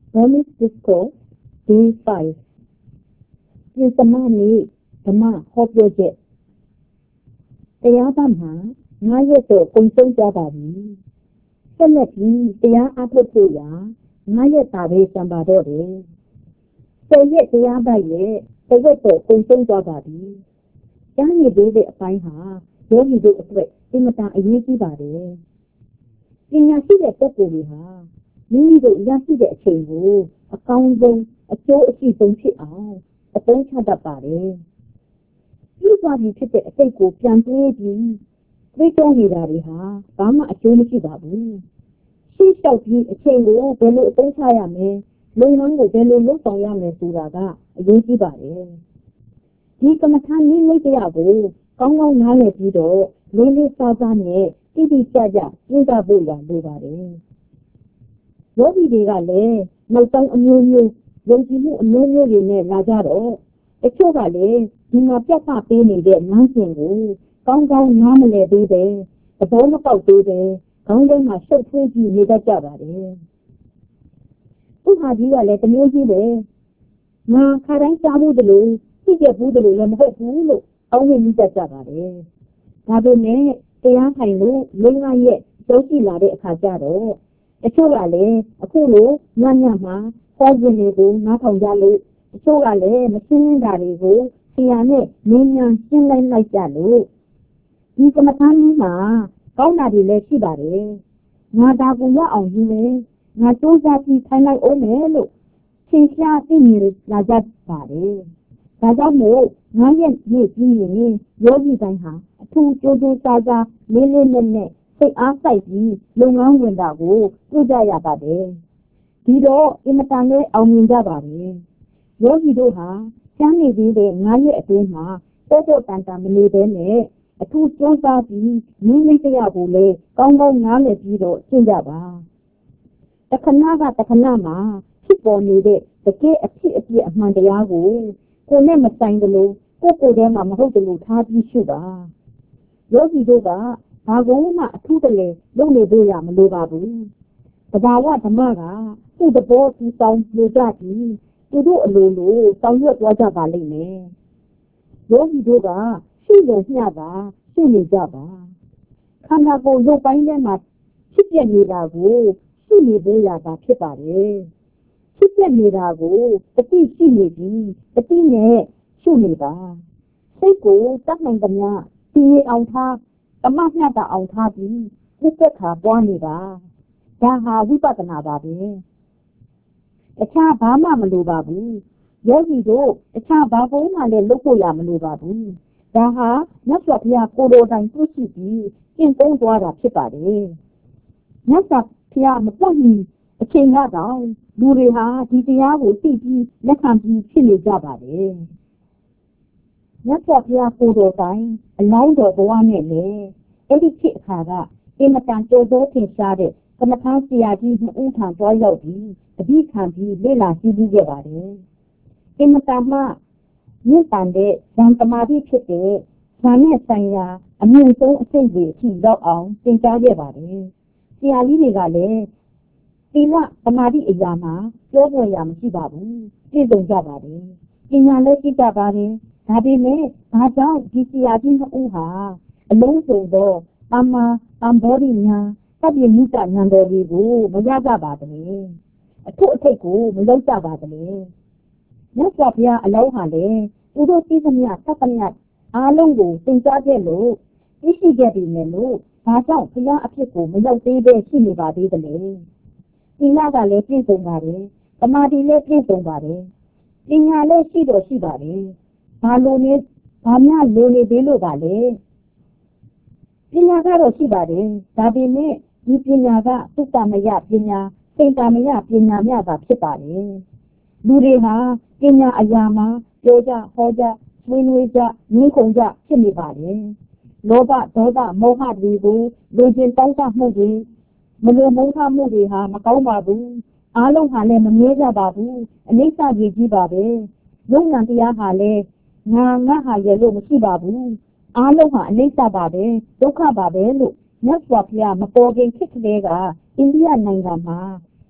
Burmese Discourse Day 5 ပြင်သမနေ့ဓမ္မဟောပြောချက်တရားပတ်မှာ9ရက်တော့ကုန်ဆုံးကြပါပြီဆက်လက်ပြီးတရားအထုတ်ဖို့ရာ9ရက်သာပဲစံပါတော့တယ်10ရက်တရားပတ်ရဲ့တစ်ရက်တော့ကုန်ဆုံးကြပါပြီကြားရည်သေးတဲ့အပိုင်းဟာယောဂီတို့အတွက်အင်မတန်အရေးကြီးပါတယ်ပညာရှိတဲ့ပုဂ္ဂိုလ်တွေဟာမိမိတို့ရရှိတဲ့အချိန်ကိုအကောင်းဆုံးအကျိုးအရှိဆုံးဖြစ်အောင်အသုံးချတတ်ပါတယ်ပြုသွားပြီးဖြစ်တဲ့အစိတ်ကိုပြန်တွေးပြီးတွေးတောနေတာတွေဟာဘာမှအကျိုးမရှိပါဘူးရှေ့လျှောက်ပြီးအချိန်ကိုဘယ်လိုအသုံးချရမလဲလုပ်ငန်းကိုဘယ်လိုလုပ်ဆောင်ရမလဲဆိုတာကအရေးကြီးပါတယ်ဒီကမ္မထာနည်းနည်းတရားကိုကောင်းကောင်းနားလည်ပြီးတော့လေးလေးစားစားနဲ့တိတိကျကျကျင့်ကြဖို့ရလိုပါတယ်ယောဂီတွေကလည်းနောက်တောင်းအမျိုးမျိုးယုံကြည်မှုအမျိုးမျိုးတွေနဲ့လာကြတော့တချို့ကလည်းဒီမှာပြတ်သားပေးနေတဲ့လမ်းစဉ်ကိုကောင်းကောင်းနားမလည်သေးတယ်သဘောမပေါက်သေးတယ်ခေါင်းထဲမှာရှုပ်ထွေးပြီးနေတတ်ကြပါတယ်သူဟာကြီးကလည်းတမျိုးကြီးပဲငါခါတိုင်းကြားမှုတလို့သိခဲ့ဘူးတလို့လည်းမဟုတ်ဘူးလို့အောင်းဝင်မိတတ်ကြပါတယ်ဒါပေမဲ့တရားထိုင်လို့၄-၅ရက်ရောက်ရှိလာတဲ့အခါကျတော့တချို့ကလည်းအခုလိုညံ့မှာဟောခြင်းတွေကိုနားထောင်ကြလို့တချို့ကလည်းမရှင်းတာတွေကိုဆရာနဲ့နင်းမြန်ရှင်းလိုက်ကြလို့ဒီကမ္မထာကြီးမှာကောင်းတာတွေလည်းရှိပါတယ်ငါဒါကိုရအောင်ယူမယ်ငါစူးစမ်းပြီးထိုင်လိုက်အောင်မယ်လို့သင်ရှားသိမြင်လာကြပါတယ်ဒါကြောင့်မို့9ရက်နေ့ပြီးရင်ယောဂီတိုင်းဟာအထူးကြိုးကြိုးစားစားလေးလေးနက်နက်စိတ်အားစိုက်ပြီးလုပ်ငန်းဝင်တာကိုတွေ့ကြရပါတယ်ဒီတော့အင်မတန်လေးအောင်မြင်ကြပါတယ်ယောဂီတို့ဟာကျမ်းနေသေးတဲ့9ရက်အတွင်းမှာတိုးတိုးတန်တန်မနေဘဲနဲ့အထူးကြိုးစားပြီးနည်းနည်းတရားကိုလည်းကောင်းကောင်းနားလည်ပြီးတော့ရှင်းကြပါတခဏကတခဏမှာဖြစ်ပေါ်နေတဲ့တကယ်အဖြစ်အပျက်အမှန်တရားကိုကိုယ်နဲ့မဆိုင်သလိုကိုယ်ထဲမှာမဟုတ်သလိုထားပြီးရှုပါယောဂီတို့ကဘာကုန်းမှအထူးတလဲလုပ်နေလို့ရမလိုပါဘူးတဘာဝဓမ္မကသူ့သဘောသူဆောင်လို့ကြပြီးသူတို့အလိုလိုဆောင်ရွက်သွားကြပါလိမ့်မယ်ယောဂီတို့ကရှုလို့မျှတာရှုနေကြပါခန္ဓာကိုယ်ရုပ်ပိုင်းထဲမှာဖြစ်ပြနေတာကိုရှုနေဖို့ရတာဖြစ်ပါတယ်ဖြစ်ပြနေတာကိုတတိရှိနေပြီးတတိနဲ့ရှုနေတာစိတ်ကိုတတ်နိုင်သမျှဒီအောင်ထားတမမျှတာအောင်ထားပြီးဥပ္ပခါပွားနေတာဒါဟာဝိပဿနာပါပဲတခြားဘာမှမလိုပါဘူးယောဂီတို့တခြားဘာကိုမှလည်းလုပ်ဖို့ရမလိုပါဘူးဒါဟာမြတ်စွာဘုရားကိုယ်တော်တိုင်ပြုရှိပြီးကျင့်သုံးသွားတာဖြစ်ပါတယ်မြတ်စွာဘုရားမပွင့်မီအချိန်ကတော့လူတွေဟာဒီတရားကိုသိပြီးလက်ခံပြီးဖြစ်နေကြပါတယ်မြတ်စွာဘုရားကိုယ်တော်တိုင်အလောင်းတော်ဘဝနဲ့လေအဲ့ဒီဖြစ်အခါကအင်မတန်ကြိုးစိုးထင်ရှားတဲ့ကမ္မထာဆရာကြီးနှစ်ဦးထံတွားရောက်ပြီးတတိခံပြီးလေ့လာကြည့်ပြီးခဲ့ပါတယ်အင်မတန်မှမြင့်တန်တဲ့ဇန်သမာဓိဖြစ်တဲ့ဇန်နဲ့ဆိုင်ရာအမြင့်ဆုံးအဆင့်တွေအထိရောက်အောင်သင်ကြားခဲ့ပါတယ်ဆရာကြီးတွေကလည်းသီလသမာဓိအရာမှာပြောဖို့ရမရှိပါဘူးပြည့်စုံကြပါတယ်ပညာလည်းရှိကြပါတယ်ဒါပေမဲ့ဘာကြောင့်ဒီဆရာကြီးနှစ်ဦးဟာအလုံးစုံသောအမ္ဘောဓိညာသဗ္ဗညုတဉာဏ်တော်တွေကိုမရကြပါသလဲအထုအထိတ်ကိုမလုပ်ကြပါသလဲမြတ်စွာဘုရားအလောင်းဟာလည်းသူတို့သိသမျှသတ်သမျှအားလုံးကိုသင်ကြားခဲ့လို့သိရှိခဲ့ပြီလေလို့ဘာကြောင့်ဘုရားအဖြစ်ကိုမရောက်သေးပဲရှိနေပါသေးသလဲသီလကလည်းပြည့်စုံပါတယ်သမာဓိလည်းပြည့်စုံပါတယ်ပညာလည်းရှိတော့ရှိပါတယ်ဘာမှလိုနေသေးလို့ပါလေပညာကတော့ရှိပါတယ်ဒါပေမဲ့ဒီပညာကသုတ္တမယပညာစိတ်တမယပညာမြတ်တာဖြစ်ပါတယ်လူတွေဟာပညာအရာမှာပြောကြဟောကြဆွေးနွေးကြငြင်းခုန်ကြဖြစ်နေပါတယ်လောဘဒေါသမောဟတွေကိုလူချင်းတောင်းတမှုတွေမလိုမုန်းထမှုတွေဟာမကောင်းပါဘူးအားလုံးဟာလည်းမမြဲကြပါဘူးအနိစ္စကြီးကြီးပါပဲယုံနာတရားဟာလည်းငါဟာရဲ့လို့မရှိပါဘူးအားလုံးဟာအနိစ္စပါပဲဒုက္ခပါပဲလို့မြတ်စွာဘုရားမပေါ်ခင်ခေတ်ကလေးကအိန္ဒိယနိုင်ငံမှာ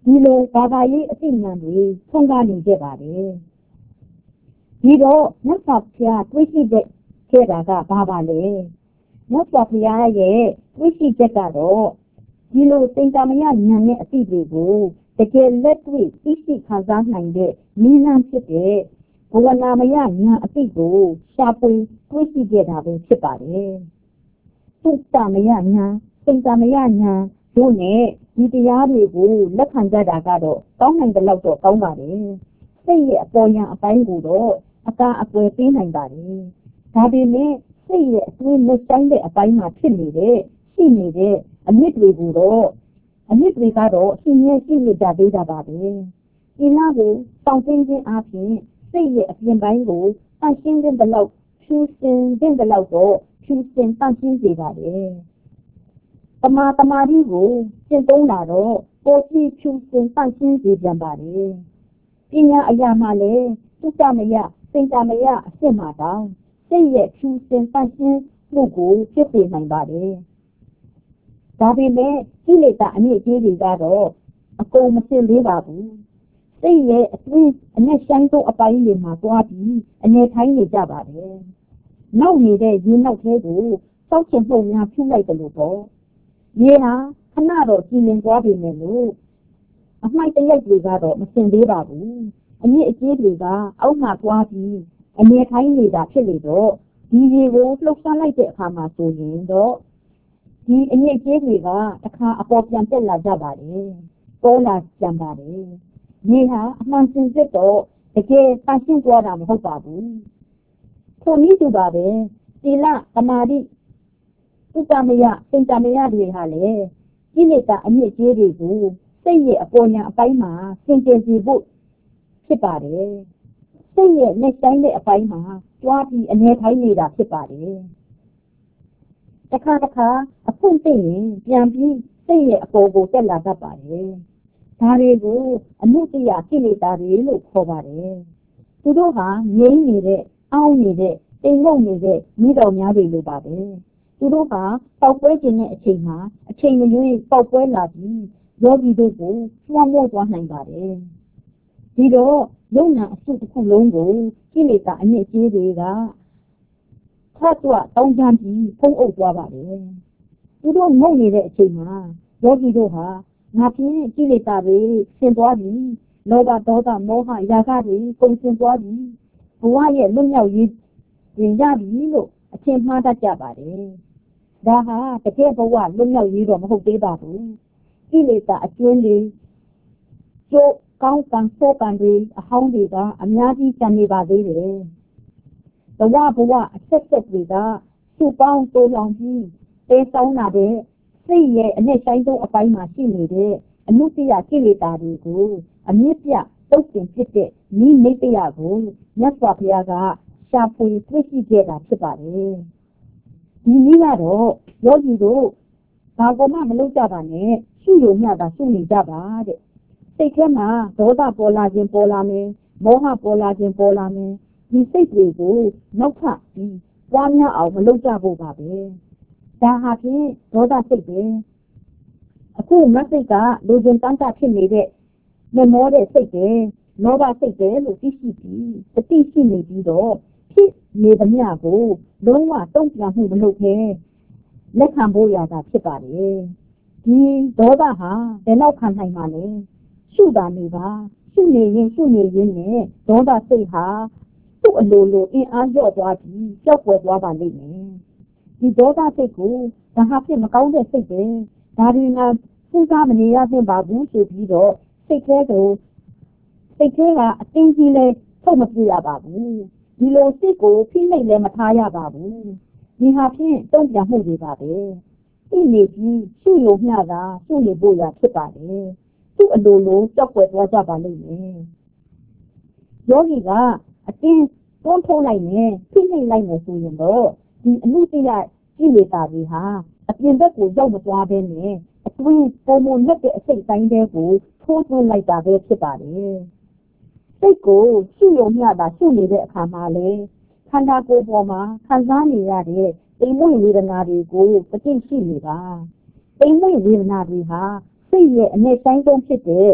ဒီလိုဘာသာရေးအသိဉာဏ်တွေထွန်းကားနေကြပါတယ်ဒီတော့မြတ်စွာဘုရားတွေးရှိခဲ့တာကဘာလဲမြတ်စွာဘုရားရဲ့တွေးရှိချက်ကတော့ဒီလိုသင်္ကာမယဉာဏ်နဲ့အသိတွေကိုတကယ်လက်တွေ့သိရှိခံစားနိုင်တဲ့ဉာဏ်ဖြစ်တဲ့ဘဝနာမယဉာဏ်အသိကိုရှာဖွေတွေးရှိခဲ့တာပဲဖြစ်ပါတယ်သုတ္တမယဉာဏ်သင်္ကာမယဉာဏ်တို့နဲ့ဒီတရားတွေကိုလက်ခံကြတာကတော့ကောင်းနိုင်တဲ့လောက်တော့ကောင်းပါတယ်စိတ်ရဲ့အပေါ်ယံအပိုင်းကိုတော့အကာအကွယ်ပေးနိုင်ပါတယ်ဒါပေမဲ့စိတ်ရဲ့အတွင်းလက်ဆိုင်တဲ့အပိုင်းမှာဖြစ်နေတဲ့ရှိနေတဲ့အမြင့်တွေကိုတော့အမြင့်တွေကတော့ရှင်းရဲရှိနေကြသေးတာပါပဲဒီလားကိုတောင်းတင်းခြင်းအပြင်စိတ်ရဲ့အပြင်ပိုင်းကိုတန့်ရှင်းတဲ့လောက်ဖြူစင်တဲ့လောက်တော့ဖြူစင်တန့်ရှင်းစေပါတယ်တမာတိကိုရှင်းသုံးလာတော့ပိုကြည့်ဖြူစင်တန့်ရှင်းစေပြန်ပါတယ်ပညာအရာမှလည်းသုတမယသင်္ကာမယအစစ်မှတောင်းစိတ်ရဲ့ဖြူစင်တန့်ရှင်းမှုကိုဖြစ်စေနိုင်ပါတယ်ဒါပေမဲ့ကိလေသာအမြင့်ကြီးတွေကတော့အကုန်မစစ်သေးပါဘူးစိတ်ရဲ့အတွင်းအနဲ့ဆိုင်သောအပိုင်းတွေမှာတွားပြီးအနေထိုင်းနေကြပါတယ်နောက်နေတဲ့ရေနောက်သေးကိုစောက်ချင်မှုများဖြူလိုက်တယ်လို့ပေါ့ရေဟာခဏတော့ကြည်လင်သွားပြီမယ်လို့အမိုက်တရိုက်တွေကတော့မစင်သေးပါဘူးအမြင့်အကြီးတွေကအောက်မှတွားပြီးအနေထိုင်းနေတာဖြစ်လေတော့ဒီရေကိုလှုပ်ရှားလိုက်တဲ့အခါမှာဆိုရင်တော့ဒီအမြင့်ကြီးတွေကတစ်ခါအပေါ်ပြန်တက်လာကြပါတယ်ပေါ်လာပြန်ပါတယ်ရေဟာအမှန်စင်စစ်တော့တကယ်တရှင်းသွားတာမဟုတ်ပါဘူးထိုနည်းတူပါပဲသီလသမာဓိဥပ္ပမယသင်္ကမယတွေဟာလေကိလေသာအမြင့်ကြီးတွေကိုစိတ်ရဲ့အပေါ်ညာအပိုင်းမှာသင်ကျင်စီဖို့ဖြစ်ပါတယ်စိတ်ရဲ့လက်ဆိုင်တဲ့အပိုင်းမှာကြွားပြီးအနေထိုင်းနေတာဖြစ်ပါတယ်တခါအဖွင့်သိရင်ပြန်ပြီးစိတ်ရဲ့အပေါ်ကိုတက်လာတတ်ပါတယ်ဒါတွေကိုအနုတ္တယကိလေသာတွေလို့ခေါ်ပါတယ်သူတို့ဟာငြိမ်းနေတဲ့အောင်းနေတဲ့တိမ်ငုံနေတဲ့မိတော်များတွေလိုပါပဲသူတို့ဟာပေါက်ပွဲခြင်းတဲ့အချိန်မှာအချိန်မရွေးပေါက်ပွဲလာပြီးယောဂီတို့ကိုလွှမ်းမိုးသွားနိုင်ပါတယ်ဒီတော့ယုံနာအစုတစ်ခုလုံးကိုကိလေသာအမြင့်ကြီးတွေကထပ်တော့တောင်းကြပြီးဖုံးအုပ်သွားပါတယ်သူတို့ငုံနေတဲ့အချိန်မှာယောဂီတို့ဟာငါဖြင့်ကိလေသာတွေဆင်သွားပြီလောဘဒေါသမောဟရာဂတွေကုန်ဆင်သွားပြီဘဝရဲ့လွတ်မြောက်ရေးရင်ရပြီလို့အထင်မှားတတ်ကြပါတယ်ဒါဟာတကယ်ဘဝလွတ်မြောက်ရေးတော့မဟုတ်သေးပါဘူးကိလေသာအကျွန်းတွေကျိုးကောင်းကံဆိုးကံတွေအဟောင်းတွေကအများကြီးကျန်နေပါသေးတယ်ဘဝအဆက်ဆက်တွေကစုပေါင်းတိုးလောင်ပြီးတေးဆောင်လာတဲ့စိတ်ရဲ့အနဲ့ဆိုင်ဆုံးအပိုင်းမှာရှိနေတဲ့အနုတ္တယကိလေသာတွေကိုအမြင့်ပြတုတ်တင်ဖြစ်တဲ့နိမိတ်တရားကိုမြတ်စွာဘုရားကရှာဖွေတွေ့ရှိခဲ့တာဖြစ်ပါတယ်ဒီနည်းကတော့ယောဂီတို့ဘာကမှမလုပ်ကြပါနဲ့ရှုရုံမျှသာရှုနေကြပါတဲ့စိတ်ထဲမှာဒေါသပေါ်လာခြင်းပေါ်လာမယ်မောဟပေါ်လာခြင်းပေါ်လာမယ်ဒီစိတ်တွေကိုနောက်ထပ်ပြီးပွားများအောင်မလုပ်ကြဖို့ပါပဲဒါဟာဖြင့်ဒေါသစိတ်ပဲအခုမစိတ်ကလူကျင်တန်းတာဖြစ်နေတဲ့မမောတဲ့စိတ်ပဲလောဘစိတ်ပဲလို့သိရှိပြီးတတိရှိနေပြီးတော့ဖြစ်နေသမျှကိုလုံးဝတုံ့ပြန်မှုမလုပ်ဘဲလက်ခံဖို့ရတာဖြစ်ပါတယ်ဒီဒေါသဟာဘယ်တော့ခံနိုင်မှာလဲရှုတာနေပါရှုနေရင်နဲ့ဒေါသစိတ်ဟာသူ့အလိုလိုအင်အားလျော့သွားပြီးကြောက်ွယ်သွားပါလိမ့်မယ်ဒီဒေါသစိတ်ကိုဒါဟာဖြစ်မကောင်းတဲ့စိတ်ပဲဒါတွေငါစဉ်းစားမနေရသင့်ပါဘူးဆိုပြီးတော့စိတ်ထဲကအတင်းကြီးလဲထုတ်မပြရပါဘူးဒီလိုစိတ်ကိုဖိနှိပ်လည်းမထားရပါဘူးဒီဟာဖြင့်တုံ့ပြန်မှုတွေပါပဲသိနေပြီးရှုရုံမျှသာရှုနေဖို့ရဖြစ်ပါတယ်သူ့အလိုလိုကြောက်ွယ်သွားကြပါလိမ့်မယ်ယောဂီကအတင်းတွန်းထိုးလိုက်မယ်ဖိနှိပ်လိုက်မယ်ဆိုရင်တော့ဒီအနုတ္တယကိလေသာတွေဟာအပြင်ဘက်ကိုရောက်မသွားဘဲနဲ့အတွင်းပုံမလက်တဲ့အစိတ်တိုင်းတွေကိုထိုးသွင်းလိုက်တာပဲဖြစ်ပါတယ်စိတ်ကိုရှုရုံမျှသာရှုနေတဲ့အခါမှာလေခန္ဓာကိုယ်ပေါ်မှာခံစားနေရတဲ့တိမ်မွေ့ဝေဒနာတွေကိုပဋိရှိနေတာတိမ်မွေ့ဝေဒနာတွေဟာစိတ်ရဲ့အနဲ့ဆိုင်ဆုံးဖြစ်တဲ့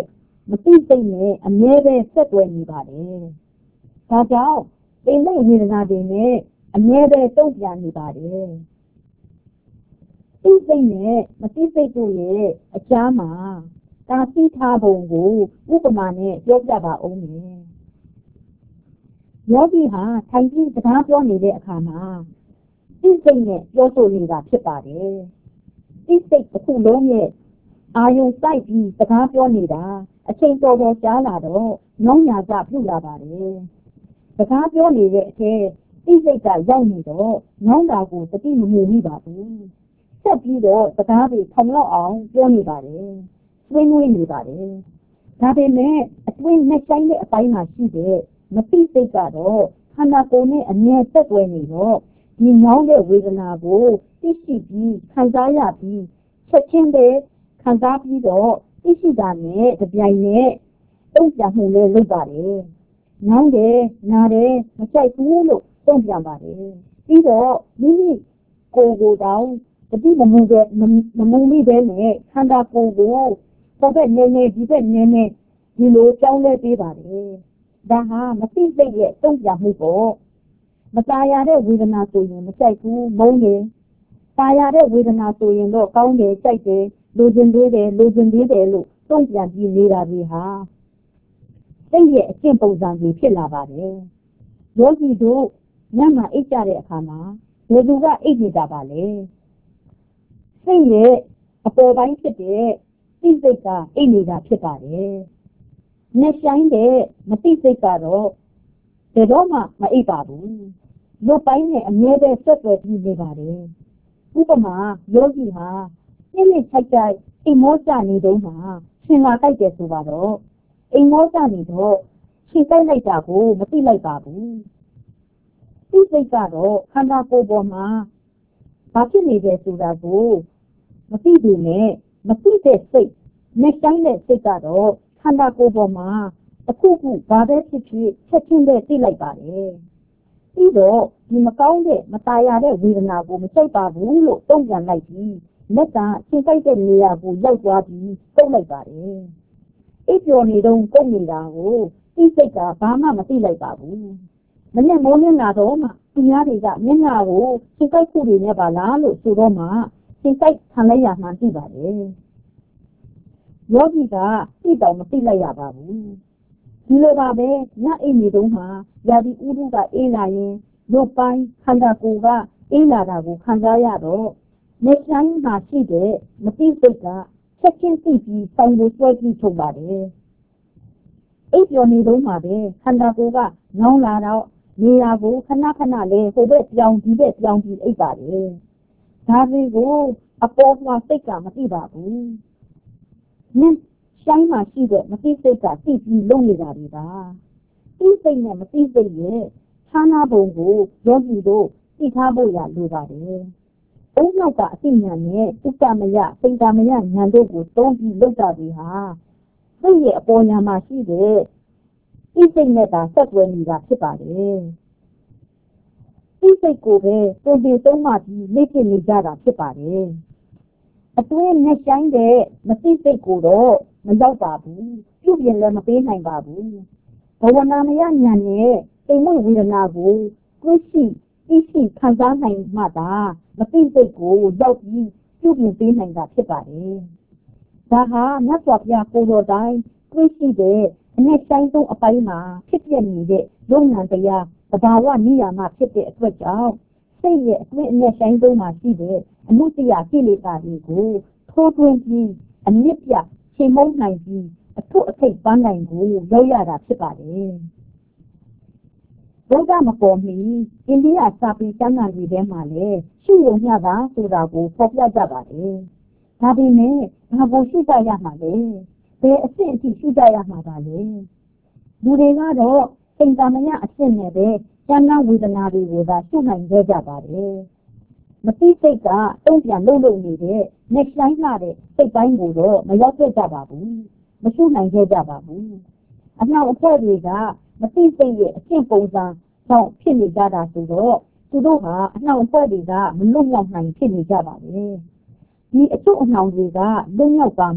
မသိစိတ်နဲ့အမြဲပဲဆက်သွယ်နေပါတယ်။ဒါကြောင့်ပိဋကဝေဒနာတွေနဲ့အမြဲပဲတုံ့ပြန်နေပါတယ်။သိစိတ်နဲ့မသိစိတ်တို့ရဲ့အကြားမှာတာသိထားပုံကိုဥပမာနဲ့ပြောပြပါဦးမယ်။ယောဂီဟာထိုင်ပြီးစကားပြောနေတဲ့အခါမှာသိစိတ်နဲ့ပြောဆိုနေတာဖြစ်ပါတယ်။သိစိတ်တစ်ခုလုံးရဲ့အာယုံစိုက်ပြီးစကားပြောနေတာအချိန်တော်တော်ကြာလာတော့နှောင်းညာကပြုလာပါတယ်။စကားပြောနေတဲ့အထဲသိစိတ်ကရောက်နေတော့နှောင်းတာကိုတတိမမြင်မိပါဘူး။ဆက်ပြီးတော့စကားတွေထောင်လောက်အောင်ပြောနေပါတယ်။ဆွေးနွေးနေပါတယ်။ဒါပေမဲ့အတွင်းနဲ့ဆိုင်တဲ့အပိုင်းမှာရှိတဲ့မသိစိတ်ကတော့ခန္ဓာကိုယ်နဲ့အမြဲဆက်သွယ်နေတော့ဒီနှောင်းတဲ့ဝေဒနာကိုသိရှိပြီးခံစားရပြီးချက်ချင်းပဲခံစားပြီးတော့သိရှိတာနဲ့ကြပြိုင်နဲ့တုံ့ပြန်မှုလေးလုပ်ပါတယ်။နှောင်းတယ်နားတယ်မကြိုက်ဘူးလို့တုံ့ပြန်ပါတယ်။ပြီးတော့မိမိကိုယ်ကိုယ်တောင်တတိမမှုပဲမမှုမိပဲနဲ့ခန္ဓာကိုယ်ကိုဘက်နည်းနည်းဒီဘက်နည်းနည်းဒီလိုကြောင်းလဲပေးပါတယ်။ဒါဟာမသိစိတ်ရဲ့တုံ့ပြန်မှုပေါ့။မตายရတဲ့ဝေဒနာဆိုရင်မကြိုက်ဘူးမုန်းတယ်။ตายရတဲ့ဝေဒနာဆိုရင်တော့ကောင်းတယ်ကြိုက်တယ်လိုချင်သေးတယ်လို့တုံ့ပြန်ပြီးနေတာတွေဟာစိတ်ရဲ့အကျင့်ပုံစံကြီးဖြစ်လာပါတယ်။ယောဂီတို့ညမှာအိတ်ကြတဲ့အခါမှာဘယ်သူကအိတ်နေကြပါလဲ။စိတ်ရဲ့အပေါ်ပိုင်းဖြစ်တဲ့သိစိတ်ကအိတ်နေတာဖြစ်ပါတယ်။နဲ့ဆိုင်တဲ့မသိစိတ်ကတော့ဘယ်တော့မှမအိတ်ပါဘူး။လွတ်ပိုင်းနဲ့အမြဲတမ်းဆက်သွယ်ပြီးနေပါတယ်။ဥပမာယောဂီဟာနှစ်ချိုက်အိမ်မောကြနေတုန်းမှာရှင်လာတိုက်တယ်ဆိုပါတော့အိမ်မောကြနေတော့ရှင်တိုက်လိုက်တာကိုမသိလိုက်ပါဘူးသူ့စိတ်ကတော့ခန္ဓာကိုယ်ပေါ်မှာဘာဖြစ်နေတယ်ဆိုတာကိုမသိဘူးနဲ့မသိတဲ့စိတ်နဲ့ဆိုင်တဲ့စိတ်ကတော့ခန္ဓာကိုယ်ပေါ်မှာတစ်ခုခုဘာပဲဖြစ်ဖြစ်ချက်ချင်းပဲသိလိုက်ပါတယ်ပြီးတော့ဒီမကောင်းတဲ့မตายရတဲ့ဝေဒနာကိုမစိတ်ပါဘူးလို့တုံ့ပြန်လိုက်ပြီးလက်ကရှင်တိုက်တဲ့နေရာကိုရောက်သွားပြီးကုတ်လိုက်ပါတယ်။အိပ်ပျော်နေတော့ကုတ်နေတာကိုသိစိတ်ကဘာမှမသိလိုက်ပါဘူး။မနေ့မိုးလင်းလာတော့မှသူများတွေကမျက်နှာကိုရှင်တိုက်ခုတွေနဲ့ပါလားလို့ဆိုတော့မှရှင်တိုက်ခံလိုက်ရမှသိပါတယ်။ယောဂီကသိတော့မသိလိုက်ရပါဘူး။ဒီလိုပါပဲညအိပ်နေတော့မှယာဒီဥဒုကအေးလာရင်ရုပ်ပိုင်းခန္ဓာကိုယ်ကအေးလာတာကိုခံစားရတော့နေဆိုင်မှာရှိတဲ့မသိစိတ်ကချက်ချင်းသိပြီးတောင်းလို့ဆွဲပြီးထုတ်ပါတယ်။အိပ်ပျော်နေတော့မှပဲခန္ဓာကိုယ်ကညောင်းလာတော့နေရာကိုခဏခဏလေးဟိုဘက်ပြောင်းဒီဘက်ပြောင်းပြီးအိပ်ပါတယ်။ဒါတွေကိုအပေါ်မှာစိတ်ကမသိပါဘူး။နေဆိုင်မှာရှိတဲ့မသိစိတ်ကသိပြီးလုံနေတာတွေပါ။သိစိတ်နဲ့မသိစိတ်ရဲ့ဌာနဘုံကိုယောဂီတို့သိထားဖို့ရလိုပါတယ်။အုံနောက်ကအသိဉာဏ်နဲ့ဥပ္ပမယစိတ်တမယဉာဏ်တို့ကိုသုံးပြီးလုပ်တာတွေဟာစိတ်ရဲ့အပေါ်ဉာဏ်မှာရှိတဲ့သိစိတ်နဲ့သာဆက်သွယ်နေတာဖြစ်ပါတယ်။သိစိတ်ကိုပဲပုံပြသုံးမှပြီးလေ့ကျင့်နေကြတာဖြစ်ပါတယ်။အတွင်းနဲ့ဆိုင်တဲ့မသိစိတ်ကိုတော့မရောက်ပါဘူး။ပြုပြင်လည်းမပေးနိုင်ပါဘူး။ဘဝနာမယဉာဏ်နဲ့စိတ်မွေ့ဝေဒနာကိုကိုယ်ရှိခံစားနိုင်မှသာမသိစိတ်ကိုရောက်ပြီးပြုပြင်ပေးနိုင်တာဖြစ်ပါတယ်။ဒါဟာမြတ်စွာဘုရားကိုယ်တော်တိုင်ကိုယ်ရှိတဲ့အနဲ့ဆိုင်ဆုံးအပိုင်းမှာဖြစ်ပြနေတဲ့လုံဉာဏ်တရားသဘာဝနိယာမဖြစ်တဲ့အတွက်ကြောင့်စိတ်ရဲ့အတွင်းအနဲ့ဆိုင်ဆုံးမှာရှိတဲ့အနုတ္တယကိလေသာတွေကိုထိုးထွင်းပြီးအမြင့်ပြချိန်မုံနိုင်ပြီးအထုအထိပ်ပန်းနိုင်ကိုရောက်ရတာဖြစ်ပါတယ်။ဘုရားမပေါ်မီအိန္ဒိယစာပေကျမ်းဂန်တွေထဲမှာလည်းရှိုံမျှတာဆိုတာကိုဖော်ပြကြပါတယ်။ဒါပေမဲ့ဘာကိုရှိကြရမှာလဲ။ဘယ်အဆင့်အထိရှိကြရမှာပါလဲ။လူတွေကတော့စိတ်သမယအဆင့်နဲ့ပဲကျမ်းဂန်ဝေဒနာတွေကိုသာရှုနိုင်ကြကြပါတယ်။မသိစိတ်ကတုံ့ပြန်လုပ်နေတဲ့ next line လာတဲ့စိတ်ပိုင်းကိုတော့မရောက်ကြပါဘူး။မရှုနိုင်ကြပါဘူး။အနောက်အဖွဲ့တွေကမသိစိတ်ရဲ့အကျင့်ပုံစံကြောင့်ဖြစ်နေကြတာဆိုတော့သူတို့ဟာအနှောင်အဖွဲ့တွေကမလွတ်မြောက်နိုင်ဖြစ်နေကြပါလေဒီအချုပ်အနှောင်တွေကလွတ်မြောက်ပါမှ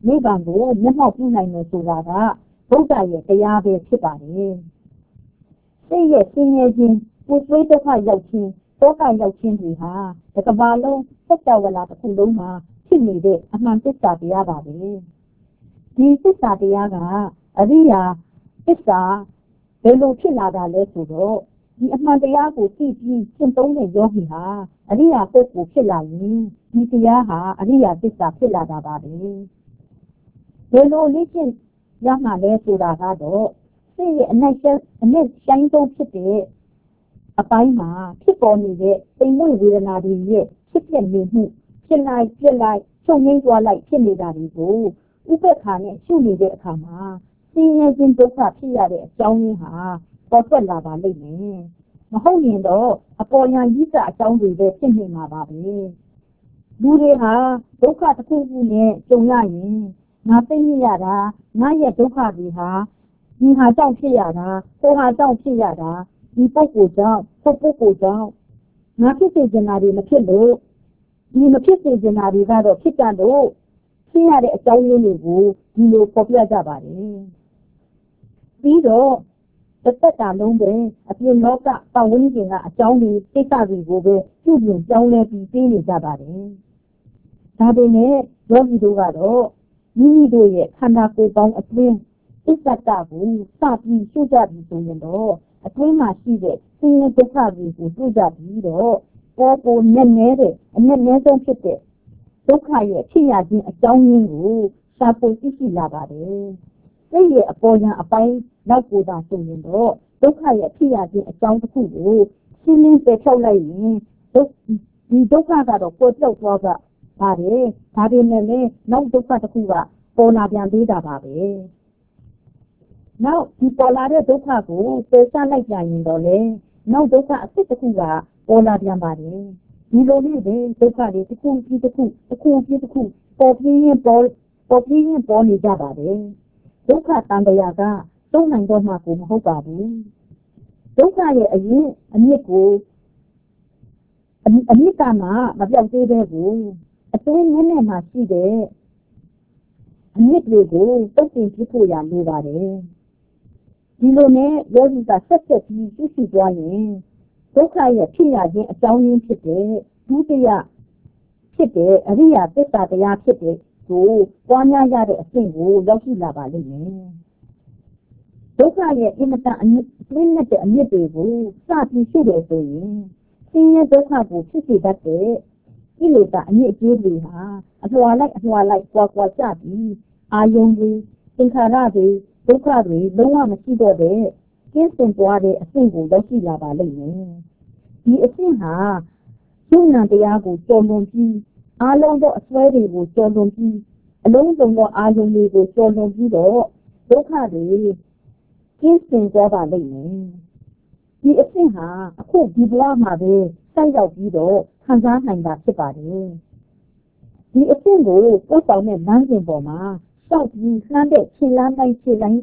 နိဗ္ဗာန်ကိုမျက်မှောက်ပြုနိုင်မယ်ဆိုတာကဗုဒ္ဓရဲ့တရားပဲဖြစ်ပါတယ်စိတ်ရဲ့ဆင်းရဲခြင်းပူဆွေးဒုက္ခရောက်ခြင်းတောကရောက်ခြင်းတွေဟာတစ်ကမ္ဘာလုံးစัจ java လာတစ်ခုလုံးမှာဖြစ်နေတဲ့အမှန်သစ္စာတရားပါပဲဒီသစ္စာတရားကအရိယာသစ္စာဘယ်လိုဖြစ်လာတာလဲဆိုတော့ဒီအမှန်တရားကိုသိပြီးရှင်းသုံးတဲ့ယောဂီဟာအရိယာပုဂ္ဂိုလ်ဖြစ်လာရင်ဒီတရားဟာအရိယာသစ္စာဖြစ်လာတာပါပဲဘယ်လိုလေ့ကျင့်ရမှာလဲဆိုတာကတော့စိတ်ရဲ့အနက်ဆိုင်ဆုံးဖြစ်တဲ့အပိုင်းမှာဖြစ်ပေါ်နေတဲ့စိတ်ဝေဒနာတွေရဲ့ဖြစ်ပြနေမှုဖြစ်လိုက်ပြက်လိုက်ချုပ်ငိမ့်သွားလိုက်ဖြစ်နေတာတွေကိုဥပ္ပခါနဲ့ရှုနေတဲ့အခါမှာဆင်းရဲခြင်းဒုက္ခဖြစ်ရတဲ့အကြောင်းရင်းဟာပေါ်ထွက်လာပါလိမ့်မယ်မဟုတ်ရင်တော့အပေါ်ယံကြီးစာအကြောင်းတွေပဲဖြစ်နေမှာပါပဲလူတွေဟာဒုက္ခတစ်ခုခုနဲ့ကြုံရရင်ငါသိနေရတာငါရဲ့ဒုက္ခတွေဟာဒီဟာကြောင့်ဖြစ်ရတာဟိုဟာကြောင့်ဖြစ်ရတာဒီပုဂ္ဂိုလ်ကြောင့်ဟိုပုဂ္ဂိုလ်ကြောင့်ငါဖြစ်စေချင်တာတွေမဖြစ်လို့ဒီမဖြစ်စေချင်တာတွေကတော့ဖြစ်ကြလို့ဖြစ်ရတဲ့အကြောင်းရင်းတွေကိုဒီလိုပေါ်ပြကြပါတယ်ပြီးတော့တစ်သက်တာလုံးပဲအပြင်လောကပတ်ဝန်းကျင်ကအကြောင်းတွေစိတ်ဓာတ်တွေကိုပဲပြုပြင်ကြောင်းလဲပြီးပေးနေကြပါတယ်ဒါပေမဲ့ယောဂီတို့ကတော့မိမိတို့ရဲ့ခန္ဓာကိုယ်ပေါင်းအတွင်းသစ္စာကိုစပြီးရှုကြပြီးဆိုရင်တော့အတွင်းမှာရှိတဲ့ဆင်းရဲဒုက္ခတွေကိုတွေ့ကြပြီးတော့ကိုယ်နဲ့တဲ့အနည်းဆုံးဖြစ်တဲ့ဒုက္ခရဲ့ဖြစ်ရခြင်းအကြောင်းရင်းကိုရှာဖွေသိရှိလာပါတယ်စိတ်ရဲ့အပေါ်ယံအပိုင်းနောက်ကိုသာဆိုရင်တော့ဒုက္ခရဲ့ဖြစ်ရခြင်းအကြောင်းတစ်ခုကိုရှင်းလင်းပယ်ထုတ်လိုက်ရင်ဒီဒုက္ခကတော့ပေါ်ပြောက်သွားကပါတယ်ဒါပေမဲ့လည်းနောက်ဒုက္ခတစ်ခုကပေါ်လာပြန်သေးတာပါပဲနောက်ဒီပေါ်လာတဲ့ဒုက္ခကိုပယ်ရှားလိုက်ကြရင်တော့လေနောက်ဒုက္ခအစ်စ်တစ်ခုကပေါ်လာပြန်ပါတယ်ဒီလိုလေးပဲဒုက္ခတွေတစ်ခုပြီးတစ်ခုပေါ်ပြင်းပေါ်နေကြပါတယ်ဒုက္ခတန်တရားကသုံးနိုင်တော့မှကိုမဟုတ်ပါဘူးဒုက္ခရဲ့အရင်အမြစ်ကိုအမြစ်ကမှမပြောက်သေးပဲကိုအတွင်းနဲ့မှရှိတဲ့အမြစ်တွေကိုတုတ်တင်ပြဖို့ရလိုပါတယ်ဒီလိုနဲ့ယောဂီကဆက်ပြီးသိသွားရင်ဒုက္ခရဲ့ဖြစ်ရခြင်းအကြောင်းရင်းဖြစ်တဲ့ဒုတိယဖြစ်တဲ့အရိယာသစ္စာတရားဖြစ်တဲ့ကိုပွားများရတဲ့အဆင့်ကိုရောက်ရှိလာပါလိမ့်မယ်ဒုက္ခရဲ့အင်မတန်အမြင့်တွင်းနဲ့တဲ့အမြင့်တွေကိုစပြီးရှုတယ်ဆိုရင်ဆင်းရဲဒုက္ခကိုဖြစ်စေတတ်တဲ့ကိလေသာအမြင့်အကျိုးတွေဟာအလွှာလိုက်ကွာကြပြီးအာယုံတွေသင်္ခါရတွေဒုက္ခတွေလုံးဝမရှိတော့တဲ့ကျင်းစင်သွားတဲ့အဆင့်ကိုရောက်ရှိလာပါလိမ့်မယ်ဒီအဆင့်ဟာဉာဏ်တရားကိုကျော်လွန်ပြီးအားလုံးသောအစွဲတွေကိုကျော်လွန်ပြီးအလုံးစုံသောအာယုံတွေကိုကျော်လွန်ပြီးတော့ဒုက္ခတွေကျင်းစင်သွားပါလိမ့်မယ်ဒီအဆင့်ဟာအခုဒီဘဝမှာပဲဆက်ရောက်ပြီးတော့ခံစားနိုင်တာဖြစ်ပါတယ်ဒီအဆင့်ကိုပို့ဆောင်တဲ့လမ်းစဉ်ပေါ်မှာစောက်ပြီးလှမ်းတဲ့ခြေလမ်းတိုင်းဟာတလှမ်း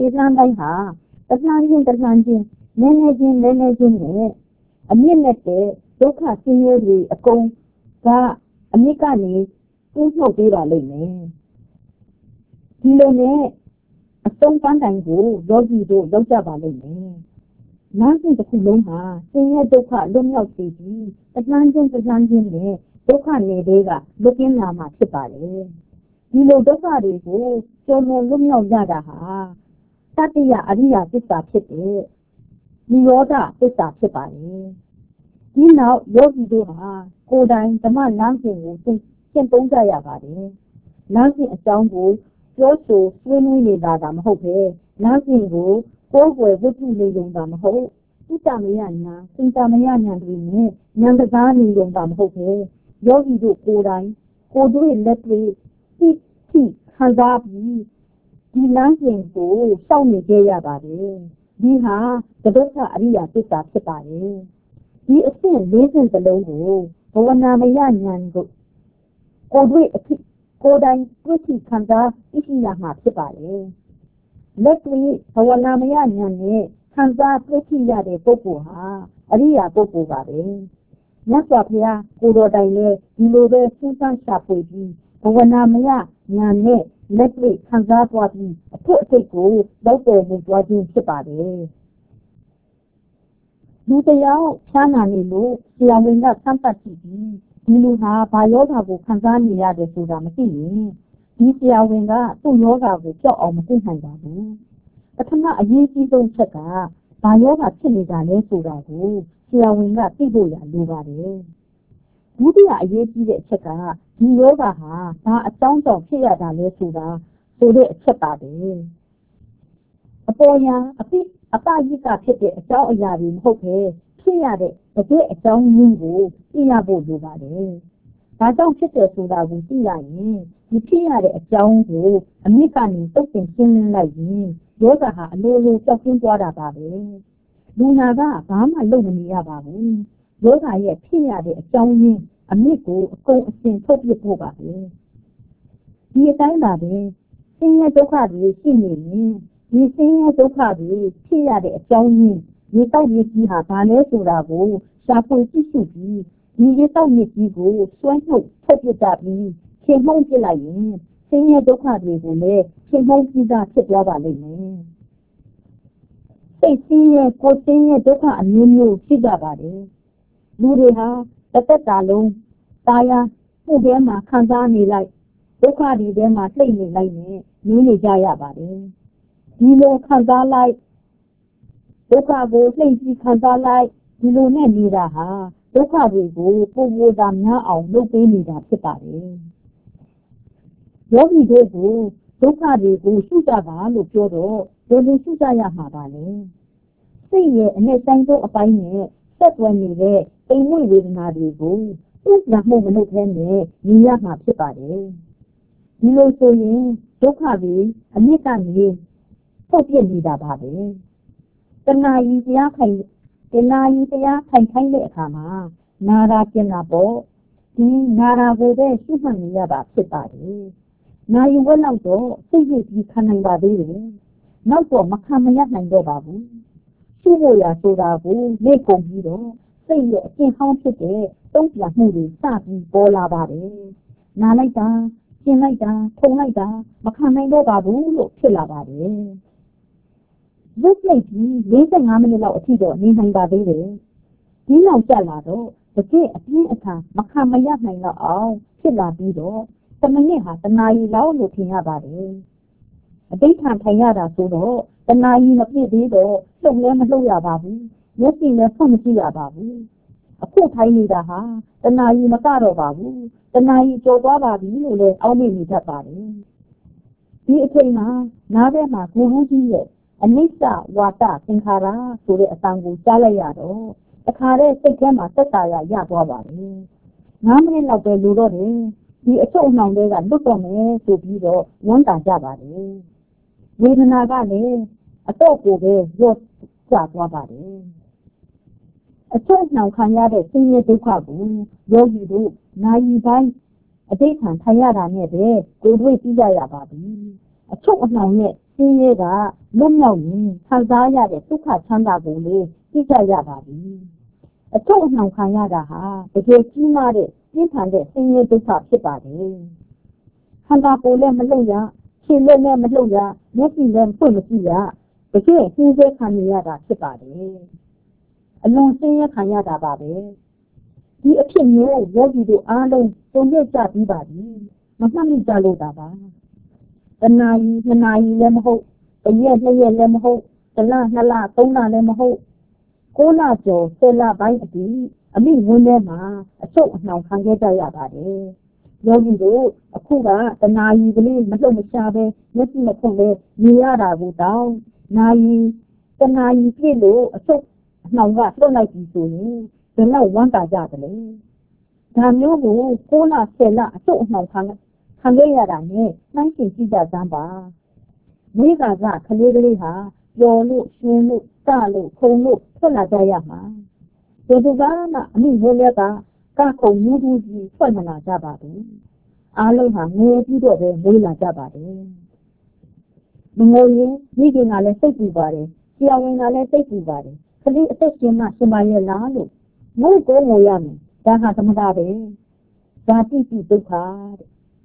ချင်းနည်းနည်းချင်းနဲ့အမြင့်နဲ့တဲ့ဒုက္ခဆင်းရဲတွေအကုန်ကအမြင့်ကနေပြုတ်ပေးပါလိမ့်မယ်ဒီလိုနဲ့အဆုံးပန်းတိုင်းကိုယောဂီတို့ရောက်ကြပါလိမ့်မယ်လမ်းစဉ်တစ်ခုလုံးဟာဆင်းရဲဒုက္ခလွတ်မြောက်စေပြီးတလှမ်းချင်းနဲ့ဒုက္ခနယ်တွေကလွတ်ကင်းလာမှာဖြစ်ပါလေဒီလိုဒုက္ခတွေကိုကျော်လွန်လွတ်မြောက်ရတာဟာတတိယအရိယာသစ္စာဖြစ်တဲ့နိရောဓသစ္စာဖြစ်ပါလေဒီနောက်ယောဂီတို့ဟာကိုယ်တိုင်ဓမ္မလမ်းစဉ်ကိုသင်သုံးကြရပါတယ်လမ်းစဉ်အကြောင်းကိုပြောဆိုဆွေးနွေးနေတာမဟုတ်ပဲလမ်းစဉ်ကိုကိုယ်ွယ်ဝတ္ထုနေုံတာမဟုတ်ဥတ္တမယညာစင်တမယညာတွေနဲ့ဉာဏ်တရားနေုံတာမဟုတ်ပဲယောဂီတို့ကိုယ်တိုင်ကိုယ်တွေ့လက်တွေ့သိခံစားပြီးဒီလမ်းစဉ်ကိုစောင့်နေကြရပါတယ်ဒီဟာဒုက္ခအရိယာသစ္စာဖြစ်ပါတယ်ဒီအဆင့်၄ဆင့်စလုံးကိုဘဝနာမယဉာဏ်ကိုကိုယ်တွေ့ကိုယ်တိုင်တွေ့ထိခံစားသိရှိရမှာဖြစ်ပါတယ်လက်တွေ့ဘဝနာမယဉာဏ်နဲ့ခံစားတွေ့ထိရတဲ့ပုဂ္ဂိုလ်ဟာအရိယာပုဂ္ဂိုလ်ပါပဲမြတ်စွာဘုရားကိုယ်တော်တိုင်လည်းဒီလိုပဲစဉ်းစားရှာဖွေပြီးဘဝနာမယညာနဲ့လက်တွေ့ခံစားသွားပြီးအဖို့အထိတ်ကိုလောက်ပေါ်မှုသွားခြင်းဖြစ်ပါတယ်လူတယောက်ဖျားနာနေလို့ဆရာဝန်ကစမ်းသပ်ကြည့်ပြီးဒီလူဟာဘာယောဂကိုခံစားနေရတယ်ဆိုတာမသိရင်ဒီဆရာဝန်ကသူ့ယောဂကိုကြောက်အောင်မသိနိုင်ပါဘူးပထမအရေးကြီးဆုံးချက်ကဘာယောဂဖြစ်နေတာလဲဆိုတာကိုဆရာဝန်ကသိဖို့ရလိုပါတယ်ဒုတိယအရေးကြီးတဲ့အချက်ကဒီယောဂဟာဘာအကြောင်းကြောင့်ဖြစ်ရတာလဲဆိုတာဆိုတဲ့အချက်ပါပဲအပေါ်ယံအပယိကဖြစ်တဲ့အကြောင်းအရာတွေမဟုတ်ပဲဖြစ်ရတဲ့တကယ်အကြောင်းရင်းကိုသိရဖို့လိုပါတယ်။ဒါကြောင့်ဖြစ်တယ်ဆိုတာကိုသိရရင်ဒီဖြစ်ရတဲ့အကြောင်းကိုအမြင့်ကနေတုတ်တင်ရှင်းလင်းလိုက်ရင်ယောဂဟာအလိုလိုကြောက်ကျင်းသွားတာပါပဲ။လူနာကဘာမှလုပ်မနေရပါဘူး။ယောဂရဲ့ဖြစ်ရတဲ့အကြောင်းရင်းအမြင့်ကိုအကုန်အစင်ထုတ်ပြဖို့ပါပဲ။ဒီအတိုင်းပါပဲ။ဆင်းရဲဒုက္ခတွေရှိနေရင်ဒီဆင်းရဲဒုက္ခတွေဖြစ်ရတဲ့အကြောင်းရင်းရေတောက်မြစ်ကြီးဟာဘာလဲဆိုတာကိုရှာဖွေကြည့်ရှုပြီးဒီရေတောက်မြစ်ကြီးကိုစွန့်ထုတ်ထုတ်ပြတတ်ပြီးချိန်မှုန်းပြလိုက်ရင်ဆင်းရဲဒုက္ခတွေကိုလည်းချိန်မှုန်းပြီးသားဖြစ်သွားပါလိမ့်မယ်။စိတ်ဆင်းရဲကိုယ်ဆင်းရဲဒုက္ခအမျိုးမျိုးရှိကြပါတယ်။လူတွေဟာတစ်သက်တာလုံးတာယာမှုထဲမှာခံစားနေလိုက်ဒုက္ခတွေထဲမှာလှိမ့်နေလိုက်နဲ့နေနေကြရပါတယ်။ဒီလိုခံစားလိုက်ဒုက္ခကိုလှိမ့်ပြီးခံစားလိုက်ဒီလိုနဲ့နေတာဟာဒုက္ခတွေကိုပုံပေါ်တာများအောင်လုပ်ပေးနေတာဖြစ်ပါတယ်။ယောဂီတွေကိုဒုက္ခတွေကိုရှုကြပါလို့ပြောတော့ဘယ်လိုရှုကြရမှာပါလဲ။စိတ်ရဲ့အနဲ့ဆိုင်သောအပိုင်းနဲ့ဆက်သွယ်နေတဲ့အိမ်မွေဝေဒနာတွေကိုဥပ္ပံမှုမလုပ်ဘဲနဲ့မြင်ရမှာဖြစ်ပါတယ်။ဒီလိုဆိုရင်ဒုက္ခတွေအမြင့်ကနေထုတ်ပြနေတာပါပဲ။တဏှာကြီးတရားခိုင်ခိုင်းတဲ့အခါမှာနာရာကျင်တာပေါ့ဒီနာရာကိုပဲရှုမှတ်နေရတာဖြစ်ပါတယ်။နာယီဝက်လောက်တော့စိတ်ရည်ကြီးခံနိုင်ပါသေးတယ်။နောက်တော့မခံမရနိုင်တော့ပါဘူး။ရှုဖို့ရဆိုတာကိုလေ့ကုန်ပြီးတော့စိတ်ရဲ့အကျင့်ဟောင်းဖြစ်တဲ့တုံ့ပြန်မှုတွေစပြီးပေါ်လာပါတယ်။နာလိုက်တာကျင်လိုက်တာထုံလိုက်တာမခံနိုင်တော့ပါဘူးလို့ဖြစ်လာပါတယ်။ရုပ်လိုက်ပြီး45မိနစ်လောက်အထိတော့နေနိုင်ပါသေးတယ်။ဒီနောက်ကျလာတော့တကယ်အပြင်းအထန်မခံမရနိုင်တော့အောင်ဖြစ်လာပြီးတော့10မိနစ်ဟာတနာရီလောက်လို့ထင်ရပါတယ်။အတိတ်ထန်ထိုင်ရတာဆိုတော့တနာရီမပြည့်သေးတော့လှုပ်လည်းမလှုပ်ရပါဘူး။မျက်စိလည်းဖွင့်မကြည့်ရပါဘူး။အခုထိုင်နေတာဟာတနာရီမကတော့ပါဘူး။တနာရီကျော်သွားပါပြီလို့လည်းအောက်မေ့နေတတ်ပါတယ်။ဒီအချိန်မှာနားထဲမှာဂူရူးကြီးရဲ့အနိစ္စဝါဒသင်္ခါရဆိုတဲ့အတန်ကိုကြားလိုက်ရတော့တခါတည်းစိတ်ထဲမှာသက်သာရသွားပါတယ်။9မိနစ်လောက်ပဲလိုတော့တယ်ဒီအချုပ်အနှောင်တွေကလွတ်တော့မယ်ဆိုပြီးတော့ဝန်တာကြပါတယ်။ဝေဒနာကလည်းအတော့ကိုပဲရော့ကျသွားပါတယ်။အချုပ်နှောင်ခံရတဲ့ဆင်းရဲဒုက္ခကိုယောဂီတို့နာယီပိုင်းအတိတ်ခံထိုင်ရတာနဲ့ပဲကိုယ်တွေ့ကြည့်ကြရပါပြီ။အချုပ်အနှောင်နဲ့ဆင်းရဲကလွတ်မြောက်ရင်ခံစားရတဲ့ဒုက္ခချမ်းသာကိုလည်းသိကြရပါပြီ။အချုပ်အနှောင်ခံရတာဟာတကယ်ကြီးမားတဲ့ပြင်းထန်တဲ့ဆင်းရဲဒုက္ခဖြစ်ပါတယ်။ခန္ဓာကိုယ်လည်းမလှုပ်ရခြေလည်းမလှုပ်ရမျက်စိလည်းဖွင့်မကြည့်ရတကယ်နှင်းဆဲခံရတာဖြစ်ပါတယ်။အလွန်ဆင်းရဲခံရတာပါပဲ။ဒီအဖြစ်မျိုးယောဂီတို့အားလုံးသုံးရကြပြီးပါပြီ။မမှတ်မိကြလို့တာပါ။တနာရီ2နာရီလည်းမဟုတ်တစ်ရက်2ရက်လည်းမဟုတ်တစ်လ2လ3လလည်းမဟုတ်9လကျော်10လပိုင်းအထိအမိဝင်းထဲမှာအချုပ်အနှောင်ခံခဲ့ကြရပါတယ်။ယောဂီတို့အခုကတနာရီကလေးမလှုပ်မရှားပဲမျက်စိမဖွင့်ပဲနေရတာကိုတောင်းနာရီတနာရီပြည့်လို့အချုပ်အနှောင်ကလွတ်လိုက်ပြီဆိုရင်ဘယ်လောက်ဝမ်းသာကြသလဲ။ဒါမျိုးကို9လ10လအချုပ်အနှောင်ခံခဲ့ရတာနဲ့နှိုင်းယှဉ်ကြည့်ကြစမ်းပါ။မိဂါကကလေးဟာပျော်လို့ရှင်လို့စလို့ခုံလို့ထွက်လာကြရမှာဒီကမှအမိဝဲလက်ကခုံယူဘူးကြီးထွက်မလာကြပါဘူးအားလုံးဟာငိုပြီးတော့ပဲမွေးလာကြပါတယ်မငိုရင်မိခင်ကလည်းစိတ်ပူပါတယ်ဆရာဝန်ကလည်းစိတ်ပူပါတယ်ကလေးအသက်ရှင်မှရှင်ပါရဲ့လားလို့ငိုကိုငိုရမယ်ဒါဟာသမထပဲဇာတိတိဒုက္ခတဲ့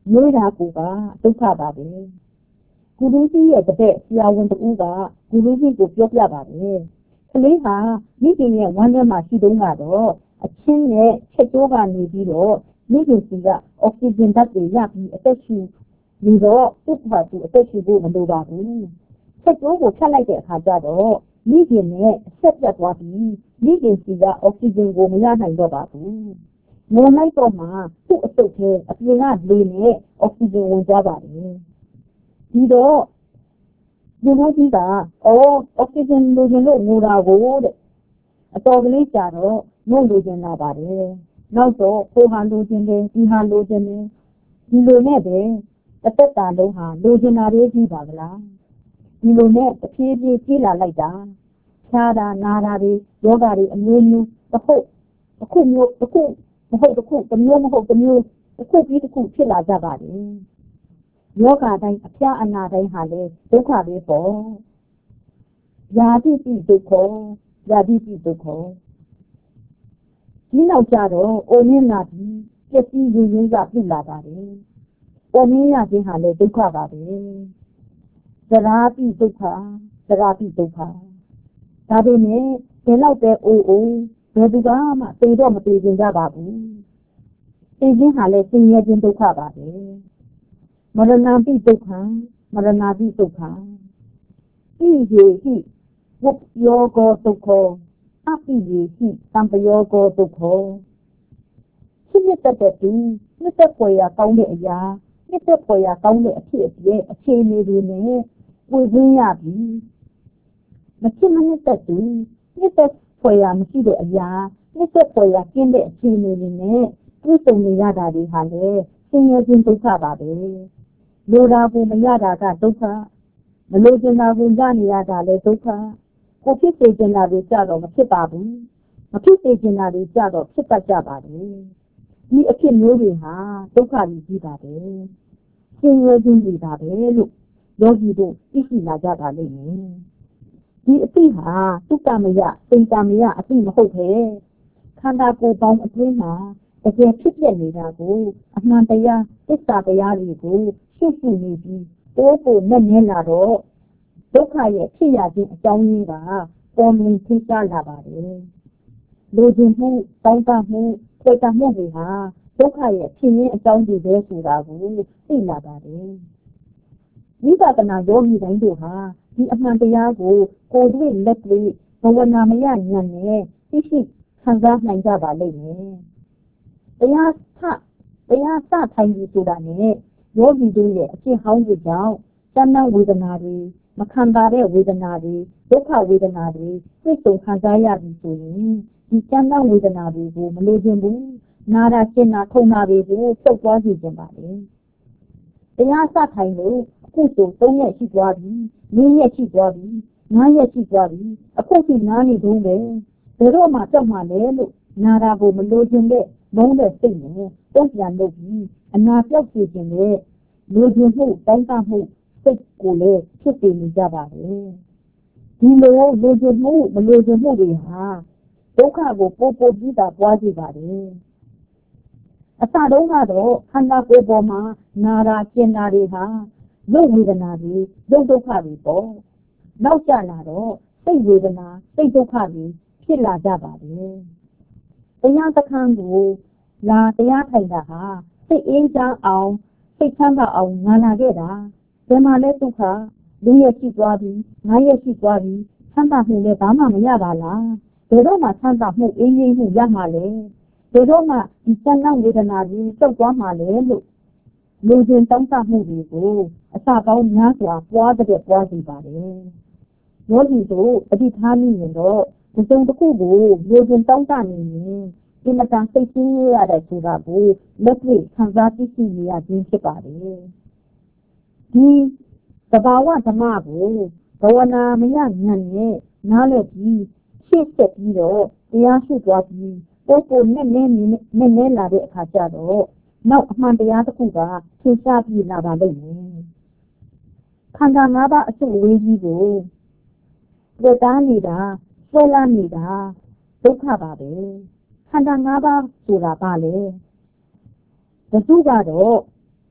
မွေးတာကိုကဒုက္ခပါပဲကုလူကြီးရဲ့တဲ့ဆရာဝန်တူကကုလူကြီးကိုပြောပြပါတယ်ကလေးဟာမိခင်ရဲ့ဝမ်းထဲမှာရှိတုန်းကတော့အချင်းနဲ့ချက်ကျိုးကနေပြီးတော့မိခင်စီကအောက်ဆီဂျင်ဓာတ်တွေရပြီးအသက်ရှူပြီးတော့သူ့ဘာသူအသက်ရှူဖို့မလိုပါဘူးချက်ကျိုးကိုဖြတ်လိုက်တဲ့အခါကျတော့မိခင်နဲ့ဆက်ပြတ်သွားပြီးမိခင်စီကအောက်ဆီဂျင်ကိုမရနိုင်တော့ပါဘူးငုံလိုက်တော့မှသူ့အဆုတ်ထဲအပြင်ကလေနဲ့အောက်ဆီဂျင်ဝင်သွားပါတယ်ဒီတော့ဒီလိုကြီးကအောက်ဆီဂျင်လိုချင်လို့ငိုတာကိုတဲ့အတော်ကလေးကြာတော့ငိုလိုချင်လာပါတယ်နောက်တော့ကိုဟာလိုချင်တယ်ဒီဟာလိုချင်တယ်ဒီလိုနဲ့ပဲတစ်သက်တာလုံးဟာလိုချင်တာလေးကြီးပါကလားဒီလိုနဲ့တစ်ဖြည်းဖြည်းကြီးလာလိုက်တာခြားတာနာတာတွေယောဂတွေအမျိုးမျိုးတစ်ခုမျိုးတစ်ခုမဟုတ်တစ်ခုတစ်မျိုးမဟုတ်တစ်မျိုးတစ်ခုပြီးတစ်ခုဖြစ်လာကြပါတယ်ယောဂတိုင်းအဖျားအနာတိုင်းဟာလေဒုက္ခပဲပေါ့ယာတိပိဒုက္ခယာတိပိဒုက္ခဒီနောက်ကြတော့အိုမင်းနာပြီးပြည့်စည်ရင်းရင်းကပြုလာပါတယ်အိုမင်းရခြင်းဟာလေဒုက္ခပါပဲသရာပိဒုက္ခသရာပိဒုက္ခဒါပေမဲ့ဒီလောက်ပဲအိုဘယ်သူကမှသိတော့မသိကြကြပါဘူးသိခြင်းဟာလေသိရခြင်းဒုက္ခပါပဲမရဏပိဒုက္ခမရဏပိဒုက္ခဣယေဟိဝတ်ယောကောဒုက္ခအပိယေဟိတံပယောကောဒုက္ခရှိမြတ်တဲ့သူမြတ်တဲ့ဖွယ်ရာကောင်းတဲ့အရာမြတ်တဲ့ဖွယ်ရာကောင်းတဲ့အဖြစ်အပျက်အခြေအနေတွေနဲ့ဝေခွင့်ရပြီမဖြစ်မနဲ့တဲ့သူမြတ်တဲ့ဖွယ်ရာမရှိတဲ့အရာမြတ်တဲ့ဖွယ်ရာကျင်းတဲ့အခြေအနေတွေနဲ့တွေ့ဆုံနေရတာတွေဟာလေဆင်းရဲခြင်းဒုက္ခပါပဲလိုတာကိုမရတာကဒုက္ခမလိုချင်တာကိုရနေရတာလည်းဒုက္ခကိုဖြစ်စေချင်တာတွေကြတော့မဖြစ်ပါဘူးမဖြစ်စေချင်တာတွေကြတော့ဖြစ်တတ်ကြပါတယ်ဒီအဖြစ်မျိုးတွေဟာဒုက္ခကြီးပါပဲဆင်းရဲခြင်းတွေပါပဲလို့ယောဂီတို့သိရှိလာကြတာလိမ့်မယ်ဒီအသိဟာသုတ္တမယစိတ်တမယအသိမဟုတ်ပဲခန္ဓာကိုယ်ပေါင်းအတွင်းမှာတကယ်ဖြစ်ပြနေတာကိုအမှန်တရားသစ္စာတရားတွေကိုရှုနေပြီးပို့နဲ့လာတော့ဒုက္ခရဲ့ဖြစ်ရခြင်းအကြောင်းရင်းကပေါ်လွင်ထင်ရှားလာပါတယ်လူချင်းမှုတောင်းတမှုဆွေးတမှုတွေဟာဒုက္ခရဲ့ဖြစ်ရင်းအကြောင်းတွေပဲဆိုတာကိုသိလာပါတယ်ဝိပဿနာယောဂီတိုင်းတို့ဟာဒီအမှန်တရားကိုကိုယ်တွေ့လက်တွေ့ဘဝနာမယဉာဏ်နဲ့သိရှိခံစားနိုင်ကြပါလိမ့်မယ်တရားစထိုင်ပြီးဆိုတာနဲ့ယောဂီတို့ရဲ့အဖြစ်ဟောင်းတွေကြောင့်တဏှဝေဒနာတွေမခံပါတဲ့ဝေဒနာတွေဒုက္ခဝေဒနာတွေသိဆုံးခံစားရပြီဆိုရင်ဒီတဏှဝေဒနာတွေကိုမလိုချင်ဘူးနာတာရှင်းတာထုံတာတွေကိုဖြုတ်သွားစီခြင်းပါလေတရားစထိုင်လို့အခုဆို3ရက်ရှိသွားပြီ4ရက်ရှိသွားပြီ5ရက်ရှိသွားပြီအခုထိနားနေတုန်းပဲဘယ်တော့မှကြောက်မှလဲလို့နာတာကိုမလိုချင်တဲ့မုန်းတဲ့စိတ်နဲ့တုံ့ပြန်လုပ်ပြီးအနာပြောက်စေခြင်းနဲ့လိုချင်မှုတောင်းတမှုစိတ်ကိုလည်းဖြစ်စေနေကြပါတယ်ဒီလိုလိုချင်မှုမလိုချင်မှုတွေဟာဒုက္ခကိုပိုပြီးတာပွားစေပါတယ်အစတုန်းကတော့ခန္ဓာကိုယ်ပေါ်မှာနာတာကျင်တာတွေဟာရုပ်ဝေဒနာတွေရုပ်ဒုက္ခတွေပေါ့နောက်ကျလာတော့စိတ်ဝေဒနာစိတ်ဒုက္ခတွေဖြစ်လာကြပါတယ်တရားစခန်းကိုလာတရားထိုင်တာဟာစိတ်အေးချမ်းအောင်စိတ်ချမ်းသာအောင်ငာနာခဲ့တာဒီမှာလဲဒုက္ခ၄ရက်ရှိသွားပြီ5ရက်ရှိသွားပြီချမ်းသာမှုလည်းဘာမှမရပါလားဘယ်တော့မှချမ်းသာမှုအေးငြိမ်းမှုရမှာလဲဘယ်တော့မှဒီတဏှဝေဒနာကြီးစုပ်သွားမှာလဲလို့လူချင်းတောင်းတမှုတွေကိုအစပေါင်းများစွာပွားတဲ့ပွားစီပါတယ်ယောဂီတို့အတိထားမိရင်တော့ဒီစုံတစ်ခုကိုလူချင်းတောင်းတနေရင်ဒီမတန်စိတ်ကြီးရတဲ့ဆိုတာကိုလက်တွေ့ခံစားသိရှိရခြင်းဖြစ်ပါတယ်ဒီသဘာဝဓမ္မကိုဘဝနာမယဉာဏ်နဲ့နားလည်ပြီးရှေ့ဆက်ပြီးတော့တရားရှိသွားပြီးပို့နဲ့လာတဲ့အခါကျတော့နောက်အမှန်တရားတစ်ခုကသင်ရှားပြီးလာပါလိမ့်မယ်ခန္ဓာ၅ပါးအစုအဝေးကြီးကိုတွေ့တာနေတာဆွဲလာနေတာဒုက္ခပါပဲခန္ဓာ၅ပါးဆိုတာပါလေတစုကတော့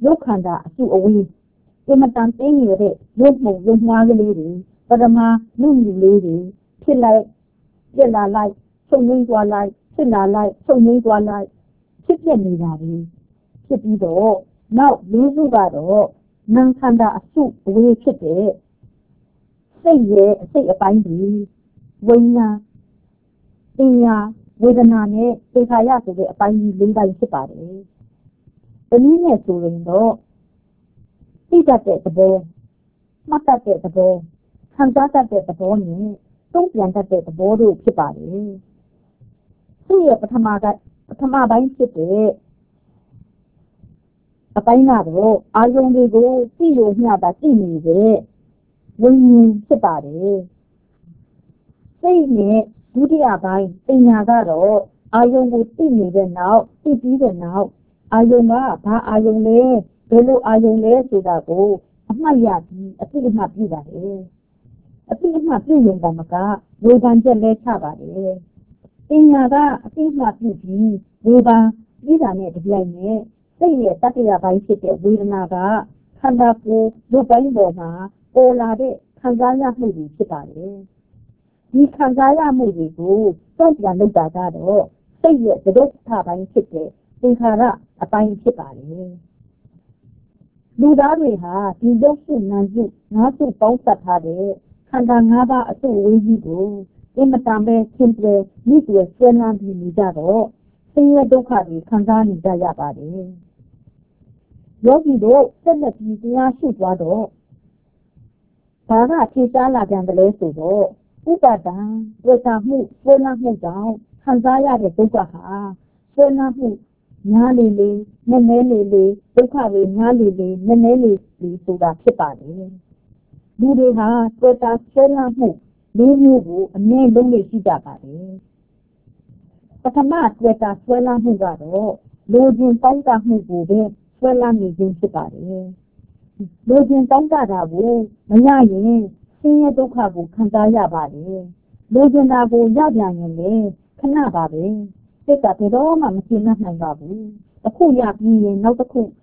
ရုပ်ခန္ဓာအစုအဝေးအမတန်သိနေရတဲ့ရုပ်မှုရုပ်မှားကလေးတွေပရမလူလူလေးတွေဖြစ်လိုက်ပြက်လာလိုက်ချုပ်ငိမ့်သွားလိုက်ဖြစ်လာလိုက်ချုပ်ငိမ့်သွားလိုက်ဖြစ်ပြနေတာတွေဖြစ်ပြီးတော့နောက်လေးစုကတော့နာမ်ခန္ဓာအစုအဝေးဖြစ်တဲ့စိတ်ရဲ့အစိတ်အပိုင်းတွေဝိညာဉ်ပညာဝေဒနာနဲ့သင်္ခါရဆိုတဲ့အပိုင်းကြီး၄ပိုင်းဖြစ်ပါတယ်။ဒီနည်းနဲ့ဆိုရင်တော့သိတတ်တဲ့သဘောမှတ်တတ်တဲ့သဘောခံစားတတ်တဲ့သဘောနဲ့တုံ့ပြန်တတ်တဲ့သဘောတို့ဖြစ်ပါတယ်။စိတ်ရဲ့ပထမပိုင်းဖြစ်တဲ့အပိုင်းကတော့အာယုံတွေကိုသိလို့မျှတာသိနေတဲ့ဝိညာဉ်ဖြစ်ပါတယ်။စိတ်နဲ့ဒုတိယပိုင်းပညာကတော့အာယုံကိုသိနေတဲ့နောက်သိပြီးတဲ့နောက်အာယုံကဘာအာယုံလဲဘယ်လိုအာယုံလဲဆိုတာကိုအမှတ်ရပြီးအသိအမှတ်ပြုပါတယ်။အသိအမှတ်ပြုရင်ကမကဝေဖန်ချက်လဲချပါတယ်။ပညာကအသိအမှတ်ပြုပြီးဝေဖန်ပြီးတာနဲ့တပြိုင်နက်စိတ်ရဲ့တတိယပိုင်းဖြစ်တဲ့ဝေဒနာကခန္ဓာကိုယ်ရုပ်ပိုင်းပေါ်မှာပေါ်လာတဲ့ခံစားရမှုတွေဖြစ်ပါတယ်။ဒီခံစားရမှုတွေကိုတုံ့ပြန်လုပ်တာကတော့စိတ်ရဲ့သဒုဋ္ဌပိုင်းဖြစ်တဲ့သင်္ခါရအပိုင်းဖြစ်ပါတယ်။လူသားတွေဟာဒီရုပ်စုနာမ်စုငါးစုပေါင်းစပ်ထားတဲ့ခန္ဓာ၅ပါးအစုအဝေးကြီးကိုအင်မတန်ပဲသင်ပြမိကျွယ်ဆွဲလန်းပြီးနေကြတော့ဆင်းရဲဒုက္ခတွေခံစားနေကြရပါတယ်။ယောဂီတို့ဆက်လက်ပြီးတရားရှုသွားတော့ဘာကထင်ရှားလာကြတယ်လဲဆိုတော့ဥပါဒံတွေ့တာမှုဆွဲလန်းမှုကြောင့်ခံစားရတဲ့ဒုက္ခဟာဆွဲလန်းမှုများလေလေနည်းနည်းလေလေဒုက္ခတွေများလေလေနည်းနည်းလေလေဆိုတာဖြစ်ပါတယ်။လူတွေဟာတွေ့တာဆွဲလန်းမှုလေးမျိုးကိုအနည်းလုံးလေးရှိကြပါတယ်။ပထမတွေ့တာဆွဲလန်းမှုကတော့လိုချင်တောင်းတမှုကိုပဲဆွဲလန်းနေခြင်းဖြစ်ပါတယ်။လိုချင်တောင်းတတာကိုမရရင်ဆင်းရဲဒုက္ခကိုခံစားရပါတယ်။လိုချင်တာကိုရပြန်ရင်လည်းခဏပါပဲ။စိတ်ကဘယ်တော့မှမရှင်းနိုင်ပါဘူး။တစ်ခုရပြီးရင်နောက်တစ်မျိုး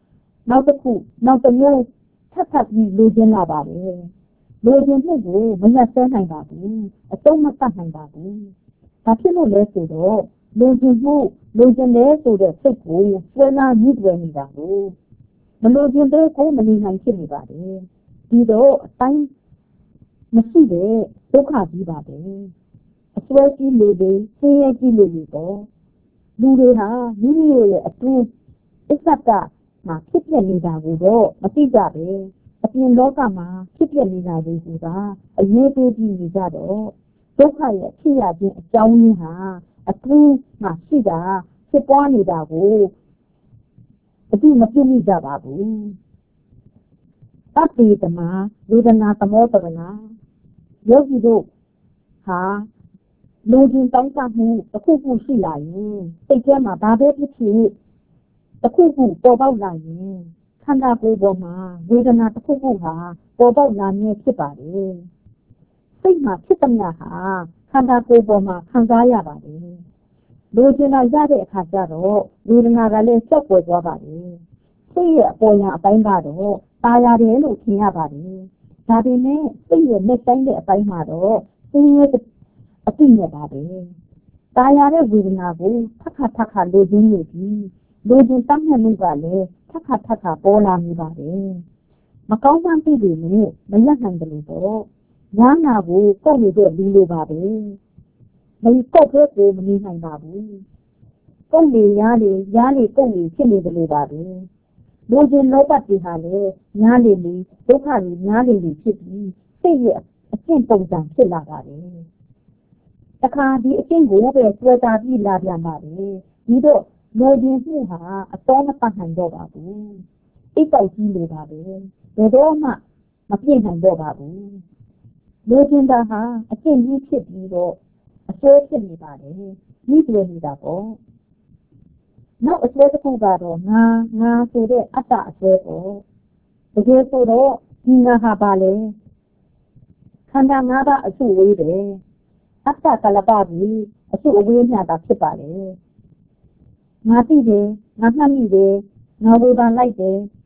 ထပ်ပြီးလိုချင်လာပါတယ်။လိုချင်မှုကိုမရဆဲနိုင်ပါဘူး။အဆုံးမတတ်နိုင်ပါဘူး။ဒါဖြစ်လို့လဲဆိုတော့လိုချင်မှုလိုချင်တယ်ဆိုတဲ့စိတ်ကိုဆွဲလန်းမြစ်ွယ်နေတာကိုမလိုချင်တဲ့ကိုမနေနိုင်ဖြစ်နေပါတယ်ဒီတော့အတိုင်းမရှိတဲ့ဒုက္ခကြီးပါပဲအစွဲကြီးလို့လေဆင်းရဲကြီးလို့လေပေါ့လူတွေဟာမိမိတို့ရဲ့အတွင်းအစ္စကမှာဖြစ်ပြနေတာကိုတော့မသိကြပဲအပြင်လောကမှာဖြစ်ပြနေတာတွေဆိုတာအရေးပေးပြီးနေကြတော့ဒုက္ခရဲ့ဖြစ်ရခြင်းအကြောင်းရင်းဟာအတွင်းမှာရှိတာဖြစ်ပွားနေတာကိုအတိမပြုမိကြပါဘူးတတိတမဝေဒနာသမောတရဏယောဂီတို့ဟာလူချင်းတောင်းတမှုတစ်ခုခုရှိလာရင်စိတ်ထဲမှာဘာပဲဖြစ်ဖြစ်တစ်ခုခုပေါ်ပေါက်လာရင်ခန္ဓာကိုယ်ပေါ်မှာဝေဒနာတစ်ခုခုဟာပေါ်ပေါက်လာနေဖြစ်ပါတယ်စိတ်မှာဖြစ်တဲ့များဟာခန္ဓာကိုယ်ပေါ်မှာခံစားရပါတယ်လူချင်းလာရတဲ့အခါကျတော့ဝေဒနာကလည်းဆက်ပေါ်သွားပါတယ်စိတ်ရဲ့အပေါ်ရအပိုင်းကတော့ตาရတယ်လို့ထင်ရပါတယ်ဒါပေမဲ့စိတ်ရဲ့လက်တိုင်းတဲ့အပိုင်းမှာတော့စိတ်ရဲ့အတိနဲ့ပါပဲตาရတဲ့ဝေဒနာကိုထပ်ခါလိုချင်နေပြီးလိုချင်တတ်မှတ်မှုကလည်းထပ်ခါပေါ်လာနေပါတယ်မကောင်းမှန်းသိတယ်နဲ့မရနိုင်တယ်လို့ပေါ့ညာနာကိုကုတ်နေတဲ့လူလိုပါပဲမကုတ်တဲ့ကိုမနေနိုင်ပါဘူးကုတ်လေရားလေကုတ်လေဖြစ်နေတယ်လို့ပါပဲလူချင်းလောဘတွေဟာလည်းညားလေလေဒုက္ခတွေညားလေလေဖြစ်ပြီးစိတ်ရဲ့အကျင့်ပုံစံဖြစ်လာပါတယ်တခါဒီအကျင့်ကိုပဲဆွဲတာပြီးလာပြန်ပါတယ်ဒီတော့လူချင်းမှုဟာအတော်မတတ်နိုင်တော့ပါဘူးအိတ်တောက်ကြီးလိုပါပဲဘယ်တော့မှမပြည့်နိုင်တော့ပါဘူးလူချင်းတာဟာအကျင့်ကြီးဖြစ်ပြီးတော့အကျိုးဖြစ်နေပါတယ်ဒီလိုနေတာပေါ့နောက်အစွဲတစ်ခုကတော့ငါဆိုတဲ့အတ္တအစွဲပေါ့တကယ်ဆိုတော့ဒီငါဟာပါလေခန္ဓာ၅ပါးအစုဝေးတယ်အတ္တကလပပြီးအစုအဝေးမျှတာဖြစ်ပါလေငါသိတယ်ငါမှတ်မိတယ်ငါဝေဖန်လိုက်တယ်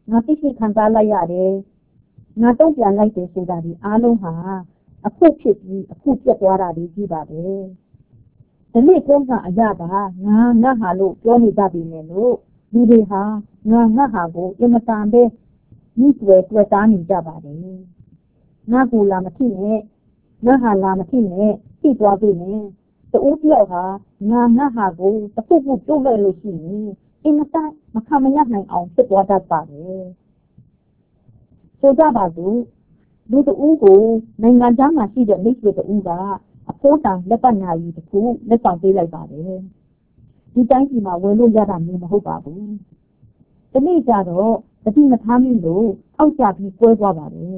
ငါသိရှိခံစားလိုက်ရတယ်ငါတုံ့ပြန်လိုက်တယ်ဆိုတာဒီအားလုံးဟာအခုဖြစ်ပြီးအခုပြတ်သွားတာဒီကြီးပါပဲဒီနေ့တုန်းကအရာကငါဟာလို့ပြောနေကြပြီလေလို့လူတွေဟာငါဟာကိုအင်မတန်ပဲမိတွေ့တာနေကြပါတယ်ငါကူလာမဖြစ်နဲ့ငါဟာလာမဖြစ်နဲ့သိသွားပြီနဲ့တူပြောက်ဟာငါဟာကိုတခုခုပြုတ်လိုက်လို့ရှိရင်အင်မတန်မခံမရနိုင်အောင်ဖြစ်သွားတတ်ပါတယ်ဆိုကြပါစို့လူတူကိုနိုင်ငံသားမှာရှိတဲ့မိတ်ဆွေတူကအဖိုးတန်လက်ပတ်နာရီတစ်ခုလက်ဆောင်ပေးလိုက်ပါတယ်ဒီတိုင်းဒီမှာဝင်လို့ရတာမျိုးမဟုတ်ပါဘူးဒီနေ့ကျတော့တတိမထားမိလို့အောက်ကျပြီးကွဲသွားပါတယ်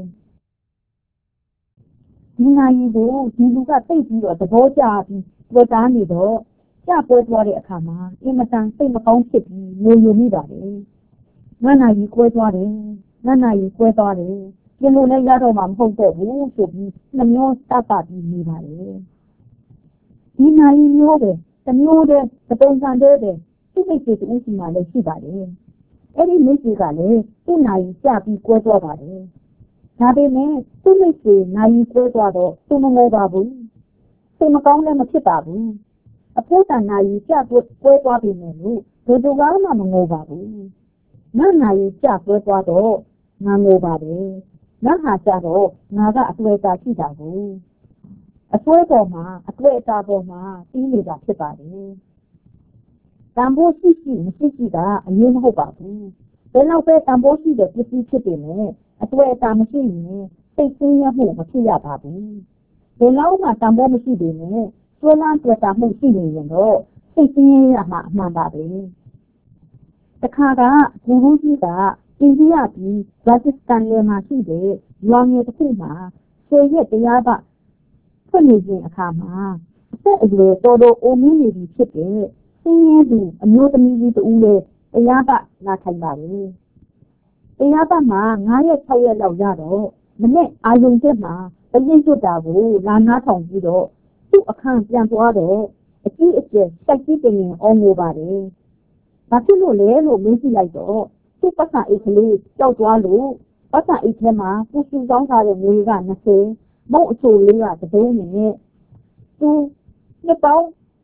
ဒီနာရီကိုဒီလူကသိပြီးတော့သဘောကျပြီးတွေ့တာနေတော့ကြပွဲသွားတဲ့အခါမှာအင်မတန်စိတ်မကောင်းဖြစ်ပြီးငြိုယိုမိပါတယ်ငါနာရီကွဲသွားတယ်ငါနာရီကွဲသွားတယ်ပြင်လို့လည်းရတော့မှမဟုတ်တော့ဘူးဆိုပြီးနှမျိုးတတ်ပြီးနေပါတယ်ဒီနာရီမျိုးပဲတစ်မျိုးတည်းပုံစံတည်းပဲသူ့မိတ်ဆွေတူစီမှာလည်းရှိပါတယ်အဲ့ဒီမိတ်ဆွေကလည်းသူ့နာရီကြပြီးကွဲသွားပါတယ်ဒါပေမဲ့သူ့မိတ်ဆွေနာရီကွဲသွားတော့သူမငိုပါဘူးစိတ်မကောင်းလည်းမဖြစ်ပါဘူးအဖိုးတန်နာရီကြကွဲသွားပြီလေလို့ဘယ်သူကမှမငိုပါဘူးငါနာရီကြကွဲသွားတော့ငါငိုပါတယ်ငါဟာကြတော့ငါကအတွေ့အကြုံရှိတာကိုအဆွဲပေါ်မှာအတွေ့အကြုံပေါ်မှာပြီးနေတာဖြစ်ပါတယ်တန်ဖိုးရှိမရှိကအရေးမဟုတ်ပါဘူးဘယ်တော့ပဲတန်ဖိုးရှိတဲ့ပစ္စည်းဖြစ်တယ်လေအတွေ့အကြုံမရှိရင်စိတ်ဆင်းရဲမှုမဖြစ်ရပါဘူးဘယ်တော့မှတန်ဖိုးမရှိပေမဲ့ဆွဲလန်းတွေ့တာမှုရှိနေရင်တော့စိတ်ဆင်းရဲရမှာအမှန်ပါပဲတခါကဂူရူကြီးကအိန္ဒိယပြည်ရာဂျစ္စတန်နယ်မှာရှိတဲ့ရွာငယ်တစ်ခုမှာဆေးရက်တရားကဖွင့်နေခြင်းအခါမှာအသက်အရွယ်တော်အိုမင်းနေပြီဖြစ်တဲ့ဆင်းရဲသူအမျိုးသမီးကြီးတူလည်းတရားကလာထိုင်ပါလေတရားကမှာ9ရက်6ရက်လောက်ရတော့မနေ့အာယုံချက်မှာအရင်ကျွတ်တာကိုလာနားထောင်ပြီးတော့သူ့အခန်းပြန်သွားတော့အကြီးအကျယ်စိုက်ကြီးတင်ရင်အောင်ငိုပါတယ်ဘာဖြစ်လို့လဲလို့မေးကြည့်လိုက်တော့သူ့ပတ်စံအိတ်ကလေးကြောက်သွားလို့ပတ်စံအိတ်ထဲမှာပူစူကောင်းထားတဲ့ငွေက20မုတ်အချိုလေးကတစ်ပုံးနဲ့သူနှစ်ပေါင်း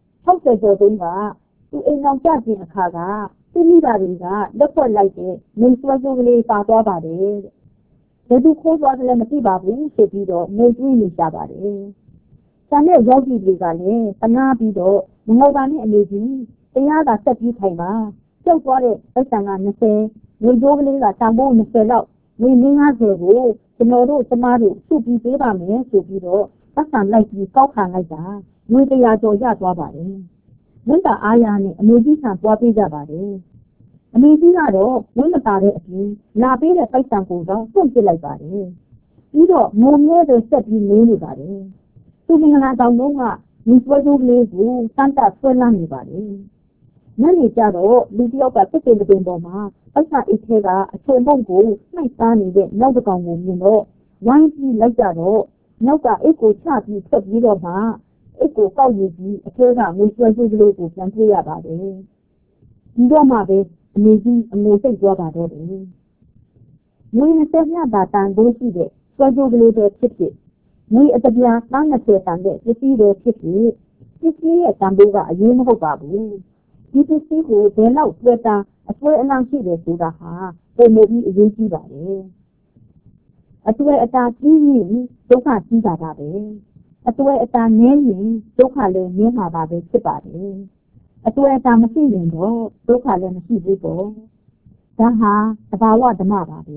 60ကျော်တုန်းကသူအိမ်အောင်ကြခြင်းအခါကသူမိသားစုကလက်ဖွဲ့လိုက်တဲ့နေဆွဲကြိုးကလေးပါသွားပါတယ်ဘယ်သူခိုးသွားတယ်လဲမသိပါဘူးဆိုပြီးတော့နေတွေးနေကြပါတယ်ဆန်တဲ့ရောက်ကြည့်လေးကလည်းတနာပြီးတော့မငေါ်ပါနဲ့အနေကြီးတရားကဆက်ပြီးထိုင်ပါကြောက်သွားတဲ့ပတ်စံက20ငွေကြိုးကလေးကတန်ဖိုး20လောက်ငွေ50ကိုကျွန်တော်တို့ကျမတို့စုပြီးပေးပါမယ်ဆိုပြီးတော့ပတ်စံလိုက်ပြီးကောက်ခံလိုက်တာငွေ100ကျော်ရသွားပါတယ်ဝန်တာအားရနဲ့အမေကြီးဆန်ပွားပေးကြပါတယ်အမေကြီးကတော့ဝန်မတာတဲ့အပြင်လာပေးတဲ့ပတ်စံကိုတော့ဖွင့်ပြလိုက်ပါတယ်ပြီးတော့ငုံမြဲတဲ့ဆက်ပြီးနေနေပါတယ်သူမင်္ဂလာတောင်တုန်းကဒီပွဲကြိုးကလေးကိုစမ်းတာဆွဲလန်းနေပါတယ်ညနေကျတော့လူတယောက်ကတစ်ပင်ပေါ်မှာပတ်စံအိတ်ထဲကအချုံပုံကိုနှိုက်သားနေတဲ့နောက်တစ်ကောင်ကိုမြင်တော့ဝိုင်းပြီးလိုက်ကြတော့နောက်ကအိတ်ကိုချပြီးထွက်ပြီးတော့မှအိတ်ကိုကောက်ယူပြီးအထဲကငွေဆွဲစုကလေးကိုပြန်ပြေးရပါတယ်ဒီတော့မှပဲအမေကြီးအငိုစိတ်သွားပါတော့တယ်ငွေ20မြတ်တာတန်ဖိုးရှိတဲ့ဆွဲစုကလေးတွေဖြစ်ဖြစ်ငွေအတပြား30တန်တဲ့ပစ္စည်းတွေဖြစ်ဖြစ်ပစ္စည်းရဲ့တန်ဖိုးကအရေးမဟုတ်ပါဘူးဒီပစ္စည်းကိုဘယ်လောက်တွေ့တာအဆွဲအလောင်းရှိတယ်ဆိုတာဟာပုံမပြီးအရေးကြီးပါတယ်အဆွဲအတာကြီးရင်ဒုက္ခကြီးတာပါပဲအဆွဲအတာနည်းရင်ဒုက္ခလည်းနည်းမှာပါပဲဖြစ်ပါတယ်အဆွဲအတာမရှိရင်တော့ဒုက္ခလည်းမရှိဘူးပေါ့ဒါဟာသဘာဝဓမ္မပါပဲ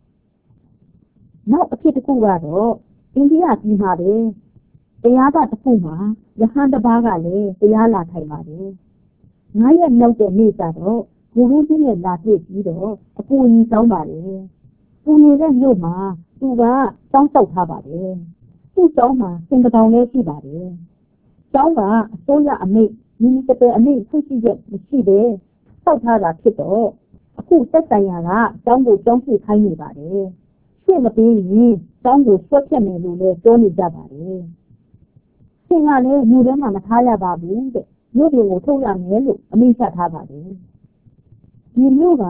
နောက်အဖြစ်တစ်ခုကတော့အိန္ဒိယပြည်မှာပဲတရားကတစ်ခုမှာယဟန်တစ်ပါးကလည်းတရားလာထိုင်ပါတယ်9ရက်နောက်တဲ့နေ့ကျတော့ဂူရူကြီးနဲ့လာတွေ့ပြီးတော့အကူအညီတောင်းပါတယ်။သူနေတဲ့မြို့မှာသူကတောင်းဆောက်ထားပါတယ်။သူ့ကျောင်းမှာစင်ကောင်လေးရှိပါတယ်။ကျောင်းကအစိုးရအမိန့်မိမိတပည့်အမိန့်ဖွင့်ရှိချက်မရှိပဲဆောက်ထားတာဖြစ်တော့အခုသက်ဆိုင်ရာကကျောင်းကိုကျောင်းပြခိုင်းနေပါတယ်။ရှင်းမပေးရင်ကျောင်းကိုဆွတ်ဖြတ်မယ်လို့လည်းပြောနေကြပါတယ်။ရှင်းကလည်းမြို့ထဲမှာမထားရပါဘူးတဲ့။မြို့တွေကိုထုတ်ရမယ်လို့အမိန့်ချထားပါတယ်။ဒီမြို့က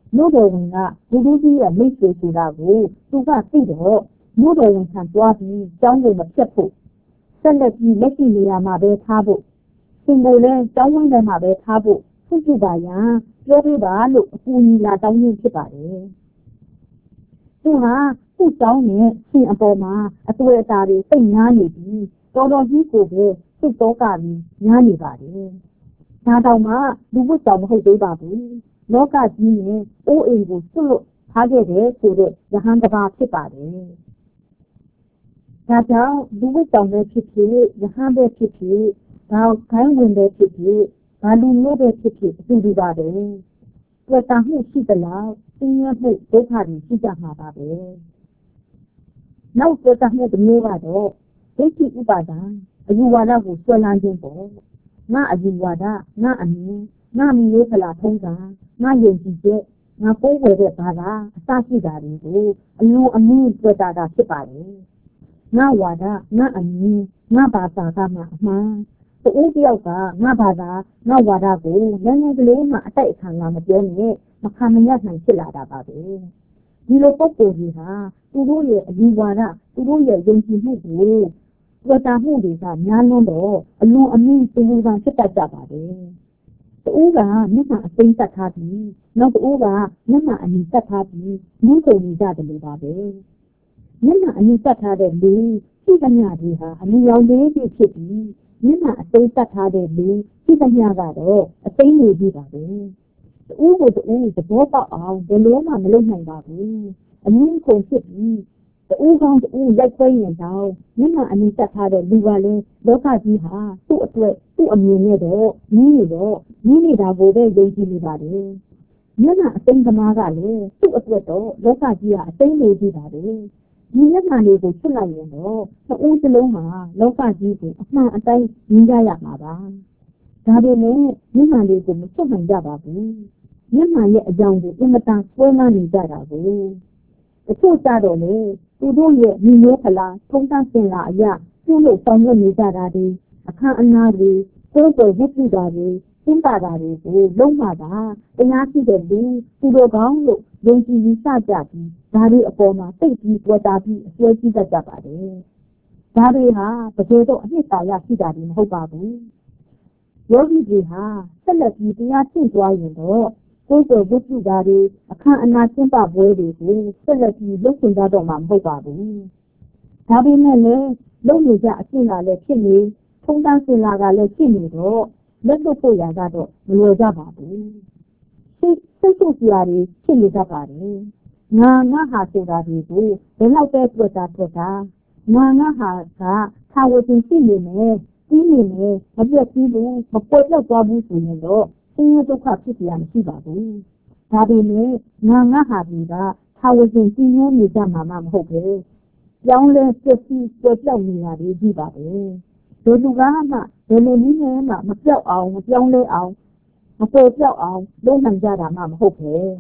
မြို့တော်ဝင်ကလူလူကြီးရဲ့မိတ်ဆွေဆိုတာကိုသူကသိတော့မြို့တော်ဝင်ဆန်သွားပြီးကျောင်းကိုမဖြတ်ဖို့ဆက်လက်ပြီးလက်ရှိနေရာမှာပဲထားဖို့ရှင်ကိုလည်းကျောင်းဝင်းထဲမှာပဲထားဖို့ခွင့်ပြုပါရန်ပြောပေးပါလို့အကူအညီလာတောင်းရင်းဖြစ်ပါတယ်သူဟာသူ့ကျောင်းနဲ့ရှင်အပေါ်မှာအတွေ့အတာတွေသိညာနေပြီးတော်တော်ကြီးကိုပဲသူ့တော့ကပြီးညာနေပါတယ်ဒါတောင်မှလူဝတ်ကြောင်မဟုတ်သေးပါဘူးလောကကြီးနဲ့အိုးအိမ်ကိုဆွတ်လွတ်ထားခဲ့တယ်ဆိုတဲ့ယဟန်တစ်ပါးဖြစ်ပါတယ်ဒါကြောင့်လူဝတ်ကြောင်ပဲဖြစ်ဖြစ်ယဟန်ပဲဖြစ်ဖြစ်ဘာခိုင်းဝင်ပဲဖြစ်ဖြစ်ဘာလူမျိုးပဲဖြစ်ဖြစ်အတူတူပါပဲတွေ့တာမှုရှိသလားသင်ရမှုဒုက္ခတွေရှိကြမှာပါပဲနောက်တွေ့တာမှုတစ်မျိုးကတော့ဒိဋ္ဌိဥပါဒံအယူဝါဒကိုဆွဲလန်းခြင်းပေါ့ငါအယူဝါဒငါအမြင်ငါမီရိုးဖလာထုံးတာငါယုံကြည်ချက်ငါကိုယ်ဝယ်တဲ့ဘာသာအစရှိတာတွေကိုအလုံးအမင်းတွေ့တာဖြစ်ပါတယ်ငါဝါဒငါအမြင်ငါဘာသာကမှအမှန်တူတယောက်ကငါဘာသာငါဝါဒကိုလည်းလည်းကလေးမှအတိုက်အခံလာမပြောနဲ့မခံမရနိုင်ဖြစ်လာတာပါပဲဒီလိုပုံပေါ်ကြီးဟာသူတို့ရဲ့အယူဝါဒသူတို့ရဲ့ယုံကြည်မှုကိုတွေ့တာမှုတွေကများလွန်းတော့အလုံးအမင်းတူကဖြစ်တတ်ကြပါတယ်တူကမျက်နှာအသိတတ်ထားပြီးနောက်တူကမျက်နှာအနီးတတ်ထားပြီးမြင့်ကုန်နေကြတယ်လို့ပါပဲမျက်နှာအနီးတတ်ထားတဲ့လူရှိသမျှတွေဟာအမြင်ရောင်လေးတွေဖြစ်ပြီးမျက်နှာအသိတတ်ထားတဲ့လူရှိသမျှကတော့အသိနေပြီပါပဲတူကိုတူသဘောပေါက်အောင်ဘယ်လိုမှမလုပ်နိုင်ပါဘူးအမြင်ကုန်ဖြစ်ပြီးတူကောင်းတူရိုက်ခွဲရင်တော့မျက်နှာအနီးတတ်ထားတဲ့လူကလည်းလောကကြီးဟာသူ့အတွက်သူ့အမြင်နဲ့တော့နင်းနေတာကိုပဲယုံကြည်နေပါတယ်မျက်နှာအသိသမားကလည်းသူ့အတွက်တော့လောကကြီးဟာအသိနေပြီပါတယ်ဒီမျက်နှာလေးကိုချွတ်လိုက်ရင်တော့တူစလုံးမှာလောကကြီးကိုအမှန်အတိုင်းမြင်ကြရမှာပါဒါပေမဲ့မျက်နှာလေးကိုမချွတ်နိုင်ကြပါဘူးမျက်နှာရဲ့အကြောင်းကိုအင်မတန်ဆွဲလန်းနေကြတာကိုတချို့ကြတော့လေသူတို့ရဲ့ညီမျိုးဖလားထုံးတမ်းစင်လာအရာပြုလို့ဆောင်ရွက်နေကြတာဒီအခမ်းအနားတွေကိုယ်ကိုဝတ်ပြုတာတွေသင်္ကာတာတွေကိုလုံးဝတာတရားရှိတဲ့လူသူတို့ကောင်းလို့ယုံကြည်စကြပြီးဒါတွေအပေါ်မှာသိပြီးတွေ့တာပြီးအစွဲကြီးတတ်ကြပါတယ်ဒါတွေဟာတကယ်တော့အနှစ်သာရရှိတာတွေမဟုတ်ပါဘူးယောဂီတွေဟာဆက်လက်ပြီးတရားရှင်းသွားရင်တော့ကိုယ်ကိုဝတ်ပြုတာတွေအခမ်းအနားကျင်းပပွဲတွေကိုဆက်လက်ပြီးလုပ်ဆောင်ကြတော့မှာမဟုတ်ပါဘူးဒါပေမဲ့လည်းလုပ်နေကြအရှင်းလာလည်းဖြစ်နေထုံးတမ်းစင်လာကလည်းဖြစ်နေတော့လက်လွတ်ဖို့ရတော့မလွယ်ကြပါဘူးစိတ်ဆူစရာတွေဖြစ်နေကြပါတယ်ငါဟာဆိုတာတွေကိုဘယ်လောက်ပဲတွေ့တာငါဟာကသာဝတိရှိနေမယ်ကြီးနေမယ်မပြတ်ကြီးဘူးမပွဲတော့သွားဘူးဆိုရင်တော့ဆင်းရဲဒုက္ခဖြစ်ပြရမရှိပါဘူးဒါပေမဲ့ငါဟာဒီကသာဝတိကြီးနေနေကြမှာမဟုတ်ဘူးကြောင်းလဲပြည့်စည်ပြောက်နေတာတွေကြီးပါပဲဒီလူကမှဘယ်လိုနည်းနဲ့မှမပြောက်အောင်မပြောင်းလဲအောင်မပေါ်ပြောက်အောင်လုပ်နိုင်ကြတာမှမဟုတ်ဘူး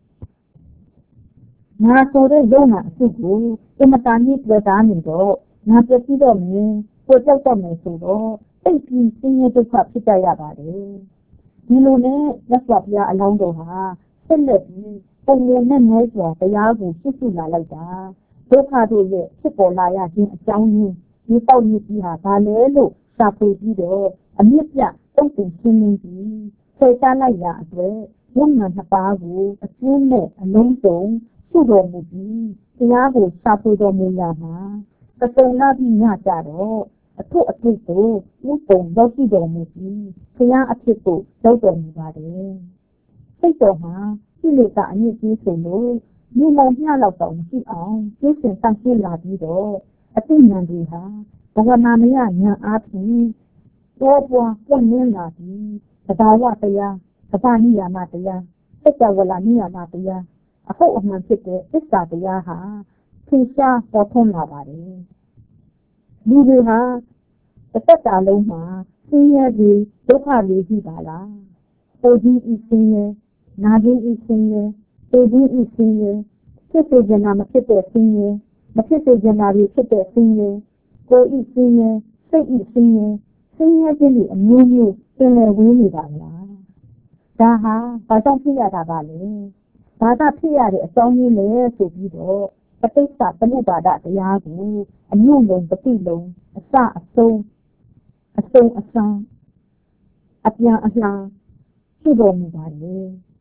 ငါဆိုတဲ့ရုံနာအစ်ကိုအမတန်ကြီးတွေ့တာနေတော့ငါပြည့်စည်တော့မယ်ပေါ်ပြောက်တော့မယ်ဆိုတော့သိပြီးဆင်းရဲဒုက္ခဖြစ်ကြရပါတယ်ဒီလိုနဲ့လက်စွာဘုရားအလောင်းတော်ဟာဆက်လက်ပြီးပုံရနဲ့နဲစွာတရားကိုပြည့်စုံလာလိုက်တာဒုက္ခတို့ရဲ့ဖြစ်ပေါ်လာရခြင်းအကြောင်းရင်းဒီပေါက်မြစ်ကြီးဟာဘာလဲလို့ရှာဖွေပြီးတော့အမြင့်ပြတုံ့ပြန်ရှင်းလင်းပြီးဆွဲချလိုက်ရအတွက်ဝိညာဉ်နှစ်ပါးကိုအကျဉ်းနဲ့အလုံးစုံစုတော်မူပြီးတရားကိုရှာဖွေတော်မူလာမှာသတုံနာပြီးညကြတော့အထုအထုကိုဥပုံရောက်ရှိတော်မူပြီးဘုရားအဖြစ်ကိုရောက်တော်မူပါတယ်စိတ်တော်မှာဒီလေကအမြင့်ကြီးဆိုလို့ဒီမောင်မျှလောက်တော့မရှိအောင်ကျင့်စဉ်တန်ရှင်းလာပြီးတော့အသိဉာဏ်တွေဟာဘဝနာမယဉာဏ်အားဖြင့်တော့ပွားပွင့်လင်းလာပြီးသဘာဝတရားသဘာနိယာမတရားစัจ java လာနိယာမတရားအဟုတ်အမှန်ဖြစ်တဲ့သစ္စာတရားဟာထင်ရှားပေါ်ထွန်းလာပါတယ်လူတွေဟာတစ်သက်တာလုံးမှာဆင်းရဲပြီးဒုက္ခတွေရှိပါလားပုံကြီးဤဆင်းရဲနာကြီးဤဆင်းရဲတေကြီးဤဆင်းရဲဖြစ်စေချင်တာမဖြစ်တဲ့ဆင်းရဲမဖြစ်စေချင်တာတွေဖြစ်တဲ့ဆင်းရဲကိုယ်ဤဆင်းရဲစိတ်ဤဆင်းရဲဆင်းရဲခြင်းတွေအမျိုးမျိုးပင်လယ်ဝေးနေပါလားဒါဟာဘာကြောင့်ဖြစ်ရတာပါလဲဘာသာဖြစ်ရတဲ့အကြောင်းရင်းလဲဆိုပြီးတော့ပဋိစ္စသမုပ္ပါဒတရားကိုအညွန့်လုံးပฏิလုံးအစအဆုံးအစအပြန်အလှန်ရှိတော်မူပါလေ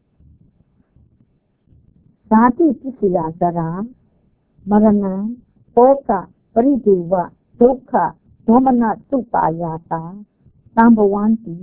ဓာတိပစ္စယသရာမရဏံပောကပရိဒေဝဒုက္ခဒေါမနတုပါယတာသံဘဝန္တိ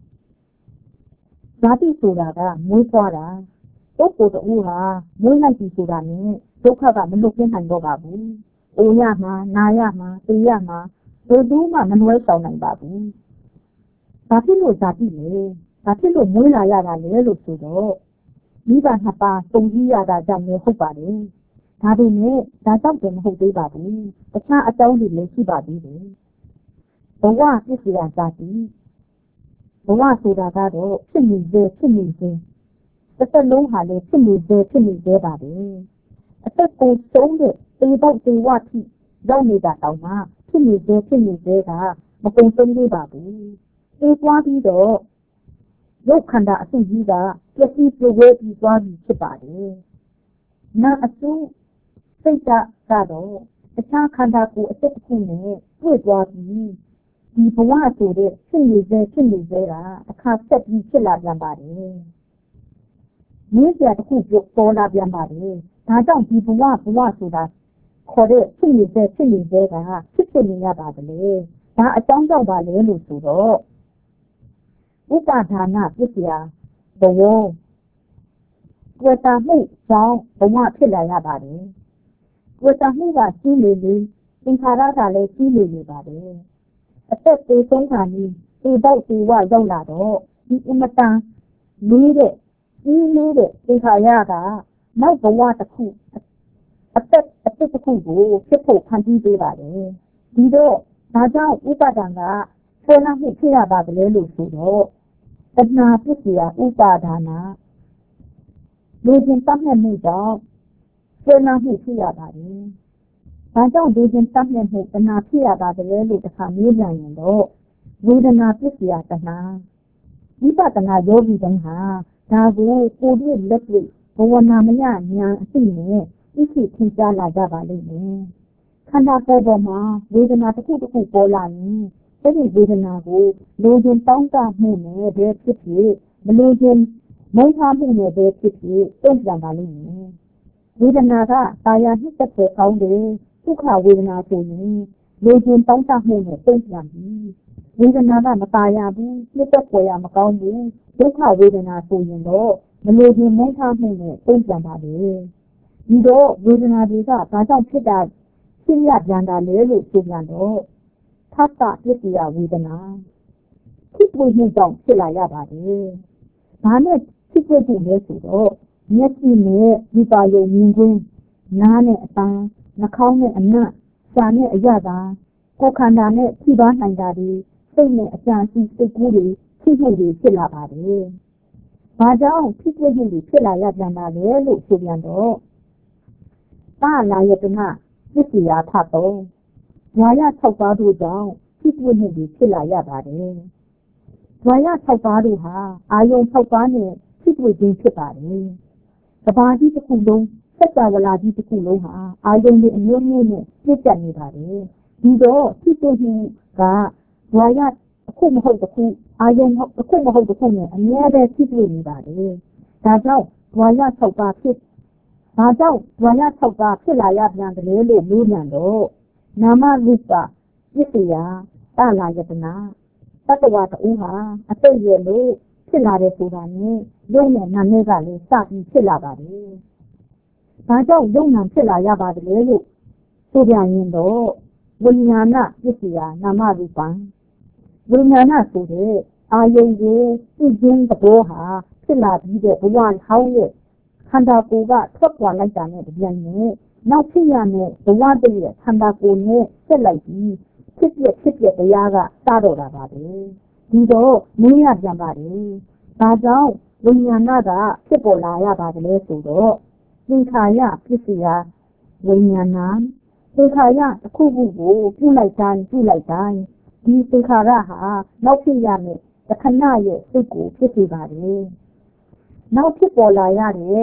ဓာတိဆိုတာကမွေးဖွားတာပုဂ္ဂိုလ်တူဟာမွေးလိုက်ပြီဆိုတာနဲ့ဒုက္ခကမလွတ်ကင်းနိုင်တော့ပါဘူး။အိုရမှာနာရမှာသိရမှာဘယ်သူမှမနှွဲဆောင်နိုင်ပါဘူး။ဘာဖြစ်လို့ဓာတိလဲ။ဘာဖြစ်လို့မွေးလာရတာလဲလို့ဆိုတော့မိဘနှစ်ပါးတုံကြီးရတာကြောင့်လည်းဟုတ်ပါတယ်။ဒါပေမဲ့ဒါကြောင့်လည်းမဟုတ်သေးပါဘူး။တခြားအကြောင်းတွေလည်းရှိပါသေးတယ်။ဘဝပစ္စယဓာတိဘဝဆိုတာကတော့ဖြစ်နေစေတစ်သက်လုံးဟာလည်းဖြစ်နေစေပါပဲအသက်ကိုဆုံးတဲ့သေပေါက်သေဝထိရောက်နေတာတောင်မှဖြစ်နေစေကမကုန်ဆုံးသေးပါဘူးသေသွားပြီးတော့ရုပ်ခန္ဓာအစုကြီးကပျက်စီးပြိုဝဲပြီးသွားပြီဖြစ်ပါတယ်နာအစုစိတ်ကတော့တခြားခန္ဓာကိုယ်အသက်တစ်ခုနဲ့တွေ့သွားပြီးဒီဘဝဆိုတဲ့ဖြစ်နေစေကအခါဆက်ပြီးဖြစ်လာပြန်ပါတယ်မင်းပြတစ်ခုပေါ်လာပြန်ပါတယ်ဒါကြောင့်ဒီဘဝဆိုတာခေါ်တဲ့ဖြစ်နေစေကဖြစ်နေရပါတယ်ဒါအကြောင်းကြောင့်ပါလေလို့ဆိုတော့ဥပါဒါနပစ္စယဘဝတွေ့တာမှုကြောင့်ဘဝဖြစ်လာရပါတယ်တွေ့တာမှုကကြီးလေသင်္ခါရကလည်းကြီးလေပါတယ်အသက်သေးဆုံးတာနည်းဒီပေါက်ဒီဝရောက်လာတော့ဒီအမတန်လေးတဲ့သင်္ခါရကနောက်ဘဝတစ်ခုအသက်တစ်ခုကိုဖြစ်ဖို့ဖန်တီးပေးပါတယ်ဒီတော့ဒါကြောင့်ဥပါဒံကဆယ်နာမှုဖြစ်ရပါကလေးလို့ဆိုတော့တဏှာပစ္စယဥပါဒါနာလူချင်းတတ်မဲ့မှုကြောင့်ဆယ်နာမှုဖြစ်ရပါတယ်ဒါကြောင့်လူချင်းတတ်မဲ့မှုတဏှာဖြစ်ရပါကလေးလို့တစ်ခါမေးပြန်ရင်တော့ဝေဒနာပစ္စယတဏှာဝိပဿနာယောဂီတိုင်းဟာဒါကိုကိုယ်တွေ့လက်တွေ့ဘဝနာမယဉာဏ်အသိနဲ့သိရှိထင်ရှားလာကြပါလိမ့်မယ်ခန္ဓာကိုယ်ပေါ်မှာဝေဒနာတစ်ခုပေါ်လာရင်အဲဒီဝေဒနာကိုလူချင်းတောင်းတမှုနဲ့ပဲဖြစ်ဖြစ်မလူချင်းမုန်းထားမှုနဲ့ပဲဖြစ်ဖြစ်တုံ့ပြန်ပါလိမ့်မယ်ဝေဒနာကတာယာနှစ်သက်တဲ့ကောင်းတယ်ဒုက္ခဝေဒနာဆိုရင်လူချင်းတောင်းတမှုနဲ့တုံ့ပြန်ပြီးဝေဒနာကမတာယာဘူးနှစ်သက်ပေါ်ရမကောင်းဘူးဒုက္ခဝေဒနာဆိုရင်တော့မလူချင်းမုန်းထားမှုနဲ့တုံ့ပြန်ပါလေဒီတော့ဝေဒနာတွေကဘာကြောင့်ဖြစ်ရပြန်တာလဲလို့ဆိုပြန်တော့သတ္တပစ္စယဝေဒနာဖြစ်ပွေမှုကြောင့်ဖြစ်လာရပါတယ်။ဒါနဲ့ဖြစ်ပွေမှုလဲဆိုတော့မျက်စိနဲ့ဒီပါယုံမြင်ခွင့်နားနဲ့အပန်းနှာခေါင်းနဲ့အနံ့ရှာနဲ့အရသာကိုယ်ခန္ဓာနဲ့ထိပါနိုင်တာဒီစိတ်နဲ့အကြံစီစိတ်ကူးတွေဖြစ်လာပါတယ်။ဘာကြောင့်ဖြစ်ပွေမှုတွေဖြစ်လာရပြန်တာလဲလို့ဆိုပြန်တော့သာလာယတနာပစ္စယထတော့ဓာယ6ပါးတို့ကြောင့်ဖြစ်ပွေမှုတွေဖြစ်လာရပါတယ်ဓာယ6ပါးတို့ဟာအာယုံ6ပါးနဲ့ဖြစ်ပွေခြင်းဖြစ်ပါတယ်ကဘာကြီးတစ်ခုလုံးစัจ java လာကြီးတစ်ခုလုံးဟာအာယုံတွေအမျိုးမျိုးနဲ့ပြည့်ကျက်နေပါတယ်ဒီတော့ဖြစ်ပွေမှုကဓာယအခုမဟုတ်တခုအာယုံအခုမဟုတ်တခုနဲ့အများပဲဖြစ်ပွေနေပါတယ်ဒါကြောင့်ဓာယ6ပါးဖြစ်ဒါကြောင့်ဓာယ6ပါးဖြစ်လာရပြန်တယ်လို့ပြောပြန်တော့နာမရူပပစ္စယတလာယတနာတတ္တဝါတူဟာအတိတ်ရဲ့လို့ဖြစ်လာတဲ့ဆိုတာနဲ့ယုံနဲ့နာနဲ့ကလည်းစပြီးဖြစ်လာပါတယ်။ဒါကြောင့်ယုံနာဖြစ်လာရပါတယ်လို့ဆိုပြန်ရင်တော့ဝိညာဏပစ္စယနာမရူပံဝိညာဏဆိုတဲ့အာယုံကိုသိခြင်းသဘောဟာဖြစ်လာပြီးတဲ့ဘဝဟောင်းရဲ့ခန္ဓာကိုယ်ကထွက်ပေါ်လိုက်တာနဲ့ပြန်ရင်နောက်ဖြစ်ရမယ့်ဘဝတည်းရဲ့ခန္ဓာကိုယ်နဲ့ဆက်လိုက်ပြီးဖြစ်ပြတရားကစတော့တာပါပဲဒီတော့မင်းရပြန်ပါတယ်ဒါကြောင့်ဝိညာဏကဖြစ်ပေါ်လာရပါတယ်လဲဆိုတော့သင်္ခါရပစ္စယဝိညာဏသင်္ခါရတစ်ခုခုကိုပြုလိုက်တိုင်းဒီသင်္ခါရဟာနောက်ဖြစ်ရမယ့်တခဏရဲ့စိတ်ကိုဖြစ်စေပါတယ်နောက်ဖြစ်ပေါ်လာရတဲ့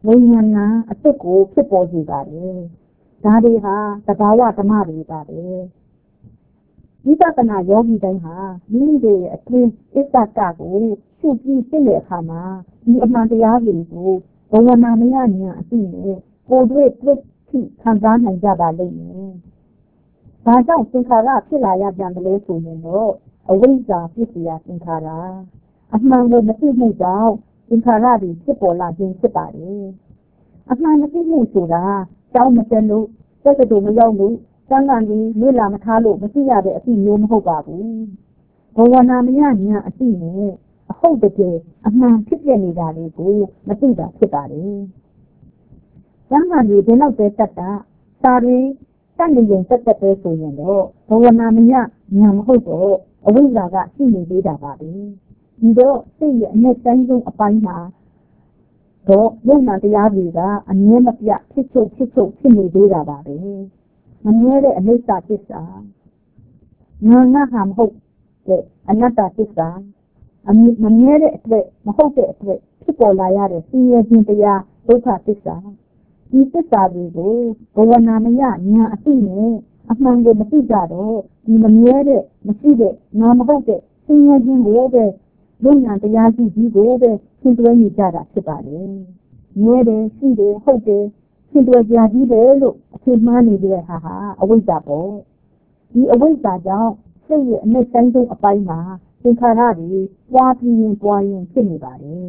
ဝိညာဏအစ်စ်ကိုဖြစ်ပေါ်စေပါတယ်ဒါတွေဟာသဘာဝဓမ္မတွေပါပဲဝိပဿနာယောဂီတိုင်းဟာမိမိတို့ရဲ့အတွင်းအစ္စကကိုရှုပြီးသိတဲ့အခါမှာဒီအမှန်တရားတွေကိုဘဝနာမယဉာဏ်အသိနဲ့ကိုယ်တွေ့တွေ့ခံစားနိုင်ကြပါလိမ့်မယ်။ဒါကြောင့်သင်္ခါရဖြစ်လာရပြန်တယ်လို့ဆိုရင်တော့အဝိဇ္ဇာဖြစ်เสียသင်္ခါရအမှန်ကိုမသိမှုကြောင့်သင်္ခါရတွေဖြစ်ပေါ်လာခြင်းဖြစ်ပါတယ်။အမှန်မသိမှုဆိုတာကြောင်းမတက်လို့စက်ကတူမရောက်လို့စံကန်ကြီးလေ့လာမထားလို့မသိရတဲ့အသိမျိုးမဟုတ်ပါဘူး။ဘဝနာမယဉာဏ်အသိနဲ့အဟုတ်တကယ်အမှန်ဖြစ်ပြနေတာလေးကိုမသိတာဖြစ်ပါတယ်။စံကန်ကြီးဘယ်လောက်ပဲတက်တာစာရင်းတန်နေရင်တက်ပဲဆိုရင်တော့ဘဝနာမယဉာဏ်မဟုတ်တော့အဝိဇ္ဇာကရှိနေသေးတာပါပဲဒီတော့စိတ်ရဲ့အနဲ့တိုင်းဆုံးအပိုင်းမှာတော့ယုံနာတရားတွေကအမြဲမပြတ်ဖြစ်ချုပ်ဖြစ်နေသေးတာပါပဲမမြဲတဲ့အနိစ္စသစ္စာနာငါဟာမဟုတ်တဲ့အနတ္တသစ္စာမမြဲတဲ့အတွက်မဟုတ်တဲ့အတွက်ဖြစ်ပေါ်လာရတဲ့ဆင်းရဲခြင်းတရားဒုက္ခသစ္စာဒီသစ္စာတွေကိုဘဝနာမယဉာဏ်အသိနဲ့အမှန်ကိုမသိကြတော့ဒီမမြဲတဲ့မရှိတဲ့နာမဟုတ်တဲ့ဆင်းရဲခြင်းကိုပဲဉာဏ်တရားကြီးကိုပဲရှင်းတွဲနေကြတာဖြစ်ပါတယ်။မြဲတယ်ရှိတယ်ဟုတ်တယ်ရှင်းတွဲကြကြီးတယ်လို့အထင်မှားနေတဲ့ဟာအဝိဇ္ဇာပေါ့။ဒီအဝိဇ္ဇာကြောင့်စိတ်ရဲ့အနဲ့တိုင်းဆုံးအပိုင်းမှာသင်္ခါရတွေပွားပြီးရင်ဖြစ်နေပါတယ်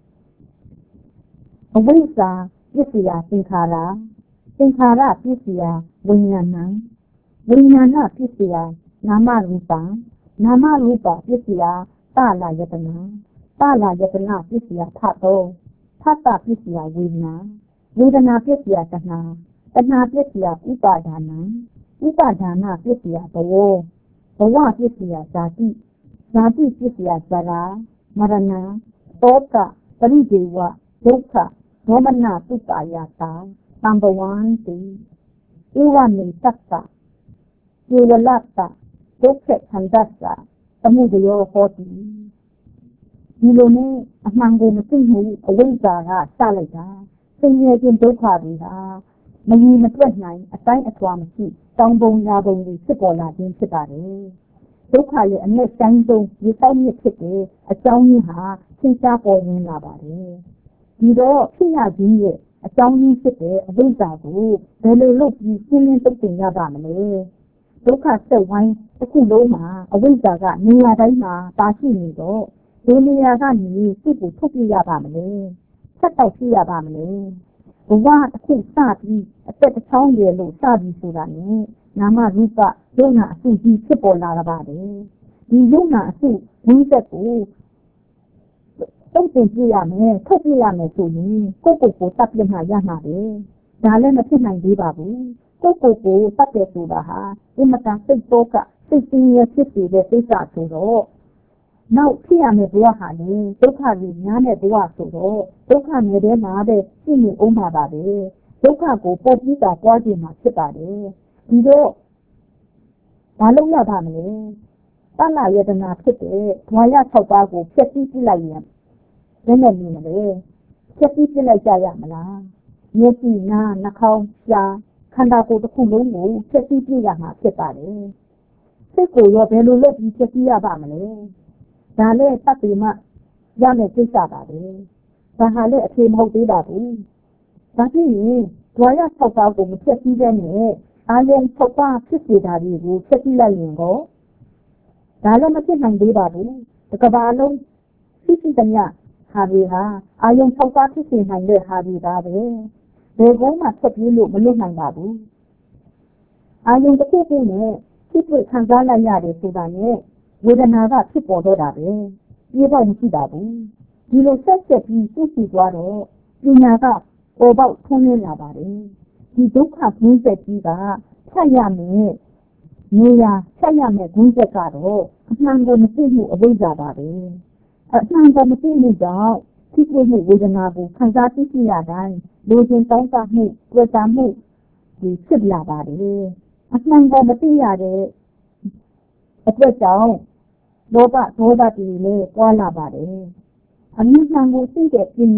။အဝိဇ္ဇာပစ္စယသင်္ခါရပစ္စယဝိညာဏပစ္စယနာမရူပပစ္စယသလာယတနာပစ္စယထတောထတပစ္စယဝေဒနာပစ္စယတဏှာပစ္စယဥပါဒနာပစ္စယဘဝပစ္စယဇာတိပစ္စယဇရာမရဏတောကပရိဒေဝဒုက္ခဒေါမနတုပ္ပယတာသံဘဝံတိဧဝမေတ္တကေဝလတ္တဒုက္ခခန္ဓာသမုဒယောဟောတိဒီလိုနဲ့အမှန်ကိုမသိမှုအဝိဇ္ဇာကစလိုက်တာဆင်းရဲခြင်းဒုက္ခတွေဟာမငြိမတွက်နိုင်အတိုင်းအထွာမရှိတောင်းပုံရာပုံတွေဖြစ်ပေါ်လာခြင်းဖြစ်ပါတယ်ဒုက္ခရဲ့အနဲ့တိုင်းဆုံးဒီတိုင်းမြစ်ဖြစ်တဲ့အကြောင်းရင်းဟာသင်္ချာပေါ်ရင်းလာပါတယ်ဒီတော့ဖြစ်ရခြင်းရဲ့အကြောင်းရင်းဖြစ်တဲ့အဝိဇ္ဇာကိုဘယ်လိုလုပ်ပြီးရှင်းလင်းသုတ်သင်ရပါမလဲဒုက္ခဆက်ဝိုင်းတစ်ခုလုံးမှာအဝိဇ္ဇာကနေရာတိုင်းမှာပါရှိနေတော့ဒီနေရာကနေစိတ်ကိုထုတ်ပြရပါမလဲဆက်တောက်ပြရပါမလဲဘဝတစ်ခုစပြီးအသက်တစ်ချောင်းရလို့စပြီးဆိုတာနဲ့နာမရူပယုံနာအစုကြီးဖြစ်ပေါ်လာတာပါတယ်ဒီယုံနာအစုဝိသက်ကိုတုံ့ပြန်ပြရမယ်ထုတ်ပြရမယ်ဆိုရင်ကိုယ့်ကိုယ်တပ်ပြမှရမှာပဲဒါလည်းမဖြစ်နိုင်သေးပါဘူးကိုယ့်ကိုယ်တပ်တယ်ဆိုတာဟာအမတန်စိတ်တော့ကစိတ်ကြီးရဖြစ်တဲ့ကိစ္စဆိုတော့နောက်ဖြစ်ရမယ့်ဘဝဟာလေဒုက္ခကြီးများတဲ့ဘဝဆိုတော့ဒုက္ခနယ်ထဲမှာပဲရှိနေအောင်ပါပဲဒုက္ခကိုပေါ်ပြီးတာပွားခြင်းမှာဖြစ်ပါတယ်ဒီတော့ဘာလို့ရပါမလဲသနာယတနာဖြစ်တဲ့ဓဝါရ6ပါးကိုဖြည့်ဆည်းပြလိုက်ရင်ဘယ်နဲ့နေမလဲဖြည့်ဆည်းပြလိုက်ကြရမလားမျက်စိနားနှာခေါင်းရှားခန္ဓာကိုယ်တစ်ခုလုံးကိုဖြည့်ဆည်းပြရမှာဖြစ်ပါတယ်စိတ်ကိုရောဘယ်လိုလုပ်ပြီးဖြည့်ဆည်းရပါမလဲဒါလည်းတတ်ပြီးမှရမယ်ကိစ္စပါပဲဒါဟာလည်းအဖြေမဟုတ်သေးပါဘူးဒါဖြစ်ရင်ဓဝါရ6ပါးကိုမဖြည့်ဆည်းတဲ့နဲ့အာယုံ6ပါးဖြစ်စေတာတွေကိုဖြည့်ဆည်းလိုက်ရင်တော့ဒါလည်းမဖြစ်နိုင်သေးပါဘူးဒီကဘာလုံးရှိသမျှဟာတွေဟာအာယုံ6ပါးဖြစ်စေနိုင်တဲ့ဟာတွေပါပဲဘယ်ကောမှဆက်ပြီးလို့မလွတ်နိုင်ပါဘူးအာယုံတစ်ခုခုနဲ့ဖြစ်ဖြစ်ခံစားလိုက်ရတယ်ဆိုတာနဲ့ဝေဒနာကဖြစ်ပေါ်တော့တာပဲပြေပေါက်မရှိပါဘူးဒီလိုဆက်ပြီးသိသိသွားတော့ပညာကပေါ်ပေါက်ထွန်းလင်းလာပါတယ်ဒီဒုက္ခဂုဏ်ဆက်ကြီးကဖြတ်ရမယ်နေရာဖြတ်ရမယ်ဂုဏ်ဆက်ကတော့အမှန်ကိုမသိမှုအဝိဇ္ဇာပါပဲအမှန်ကိုမသိမှုကြောင့်ဖြစ်မှုဝေဒနာကိုခံစားသိရှိရတိုင်းလူချင်းတောင်းတမှုတွေ့တာမှုဒီဖြစ်လာပါတယ်အမှန်ကိုမသိရတဲ့အတွက်ကြောင့်လောဘဒေါသတွေလည်းပွားလာပါတယ်အမြင့်မှန်ကိုသိတဲ့ပညာ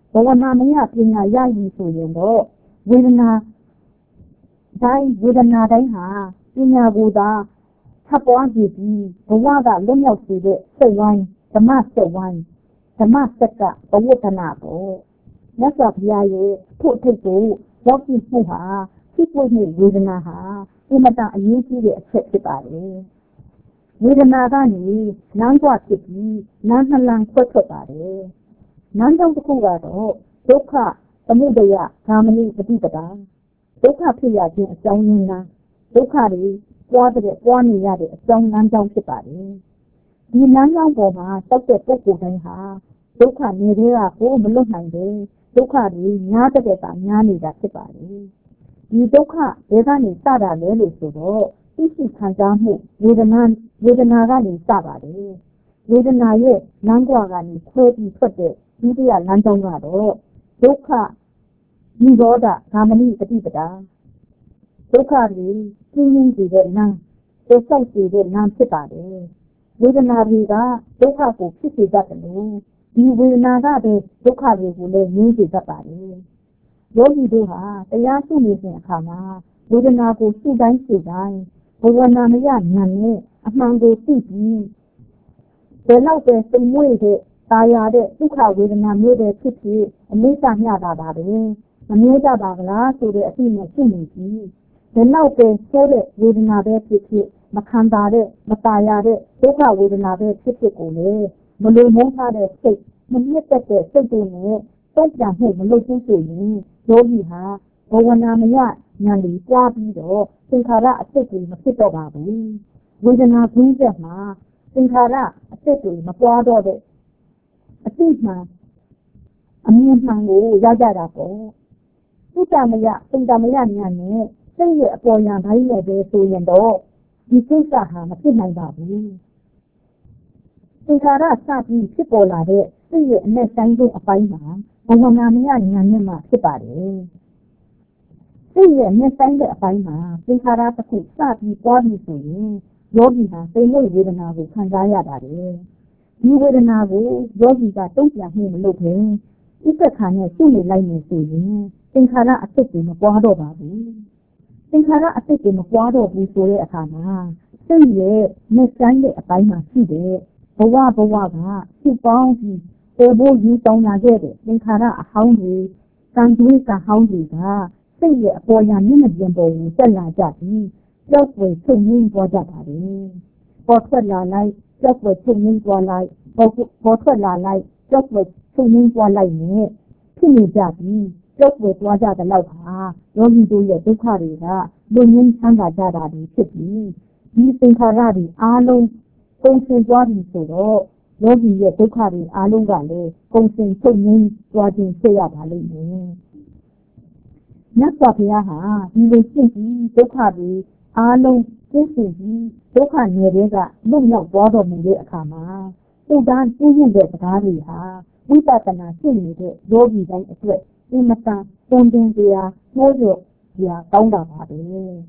ဘဝနာမယပညာရယူဆိုရင်တော့ဝေဒနာတိုင်းဟာပညာကိုသာထပ်ပွားကြည့်ပြီးဘဝကလွတ်မြောက်စေတဲ့စိတ်ဝိုင်းဓမ္မစိတ်ဝိုင်းဓမ္မစက်ကဘဝတနာပေါ့မြတ်စွာဘုရားရဲ့ဖို့အထိတ်ကိုရောက်ကြည့်မှုဟာဖြစ်ပွားမှုဝေဒနာဟာအင်မတန်အရေးကြီးတဲ့အချက်ဖြစ်ပါတယ်ဝေဒနာကနေလမ်းကွဖြစ်ပြီးလမ်းနှစ်လမ်းခွဲထွက်ပါတယ်လမ်းကြောင်းတစ်ခုကတော့ဒုက္ခသမုဒယဂามနိပฏิပဒါဒုက္ခဖြစ်ရခြင်းအကြောင်းရင်းလားဒုက္ခတွေပွားနေရတဲ့အကြောင်းလမ်းကြောင်းဖြစ်ပါတယ်ဒီလမ်းကြောင်းပေါ်မှာတောက်တဲ့ပုဂ္ဂိုလ်တိုင်းဟာဒုက္ခနေတဲ့ကကိုမလွတ်နိုင်တယ်ဒုက္ခတွေများတဲ့ကများနေတာဖြစ်ပါတယ်ဒီဒုက္ခတွေကနေစတာလဲလို့ဆိုတော့သိရှိခံစားမှုဝေဒနာကနေစပါတယ်ဝေဒနာရဲ့လမ်းကွာကနေခွဲပြီးထွက်တဲ့ဒုတိယလမ်းကြောင်းကတော့ဒုက္ခនិရောဓဂามနိပฏิပဒါဒုက္ခတွေကျင်းနေစေတဲ့လမ်းဒုက္ခစေတဲ့လမ်းဖြစ်ပါတယ်ဝေဒနာတွေကဒုက္ခကိုဖြစ်စေတတ်တယ်လို့ဒီဝေဒနာကပဲဒုက္ခတွေကိုလည်းငြိမ်းစေတတ်ပါတယ်ယောဂီတို့ဟာတရားရှုနေစဉ်အခါမှာဝေဒနာကိုရှုတိုင်းဘဝနာမယဉာဏ်နဲ့အမှန်ကိုသိပြီးဘယ်လောက်ပဲစိတ်မွေ့တဲ့ตายရတဲ့ဒုက္ခဝေဒနာမျိုးတွေဖြစ်ဖြစ်အနိစ္စမျှတာပါပဲမမြဲကြပါကလားဆိုတဲ့အသိနဲ့ရှုနေပြီးဘယ်လောက်ပဲဆိုးတဲ့ဝေဒနာပဲဖြစ်ဖြစ်မခံတာတဲ့မตายရတဲ့ဒုက္ခဝေဒနာပဲဖြစ်ဖြစ်ကိုလေမလိုမုန်းထားတဲ့စိတ်မမြင့်တက်တဲ့စိတ်တွေနဲ့တုံ့ပြန်မှုမလုပ်ဘူးဆိုရင်ယောဂီဟာဘဝနာမယဉာဏ်လေးကြားပြီးတော့သင်္ခါရအစစ်တွေမဖြစ်တော့ပါဘူးဝေဒနာကွင်းဆက်မှာသင်္ခါရအစစ်တွေမပွားတော့တဲ့အတိမှန်အမြင်မှန်ကိုရကြတာပေါ့သုတမယသင်္တမယဉာဏ်နဲ့စိတ်ရဲ့အပေါ်ဉာဏ်တိုင်းနဲ့ပဲဆိုရင်တော့ဒီကိစ္စဟာမဖြစ်နိုင်ပါဘူးသင်္ခါရစပြီးဖြစ်ပေါ်လာတဲ့စိတ်ရဲ့အနက်တိုင်းဆုံးအပိုင်းမှာဘဝနာမယဉာဏ်နဲ့မှဖြစ်ပါတယ်စိတ်ရဲ့အနက်တိုင်းတဲ့အပိုင်းမှာသင်္ခါရတစ်ခုစပြီးပွားပြီးဆိုရင်ယောဂီဟာစိတ်နဲ့ဝေဒနာကိုခံစားရပါတယ်ဒီဝေဒနာကိုယောဂီကတုံ့ပြန်မှုမလုပ်ဘဲဥပ္ပခါနဲ့ရှုနေလိုက်နေဆိုရင်သင်္ခါရအစစ်တွေမပွားတော့ပါဘူးသင်္ခါရအစစ်တွေမပွားတော့ဘူးဆိုတဲ့အခါမှာစိတ်ရဲ့နှက်ဆိုင်တဲ့အပိုင်းမှာရှိတဲ့ဘဝကစုပေါင်းပြီးပေါ်ဖို့ယူဆောင်လာခဲ့တဲ့သင်္ခါရအဟောင်းတွေကံတွေးကဟောင်းတွေကစိတ်ရဲ့အပေါ်ရမျက်နှာပြင်ပေါ်ကိုတက်လာကြပြီးကြောက်ွယ်ချုပ်ငြိမ်းသွားကြပါတယ်ပေါ်ထွက်လာလိုက်ကြောက်ွယ်ချုပ်ငြိမ်းသွားလိုက်ပေါ်ထွက်လာလိုက်ကြောက်ွယ်ချုပ်ငြိမ်းသွားလိုက်နဲ့ဖြစ်နေကြပြီးကြောက်ွယ်သွားကြတဲ့လောက်ဟာယောဂီတို့ရဲ့ဒုက္ခတွေကလွတ်ငြိမ်းချမ်းသာကြတာဖြစ်ပြီးဒီသင်္ခါရတွေအားလုံးကုန်စင်သွားပြီဆိုတော့ယောဂီရဲ့ဒုက္ခတွေအားလုံးကလည်းကုန်စင်ချုပ်ငြိမ်းသွားခြင်းဖြစ်ရပါလိမ့်မယ်မြတ်စွာဘုရားဟာဒီလိုရှင်းပြီးဒုက္ခတွေအားလုံးရှင်းပြီးဒုက္ခနယ်တွေကလွတ်မြောက်သွားတော်မူတဲ့အခါမှာသူတန်းပြည့်ရင်တဲ့စကားတွေဟာဝိပဿနာရှင်းနေတဲ့ယောဂီတိုင်းအတွက်အင်မတန်ပုံတင်စရာနှိုးဆော်စရာကောင်းတာပါပဲ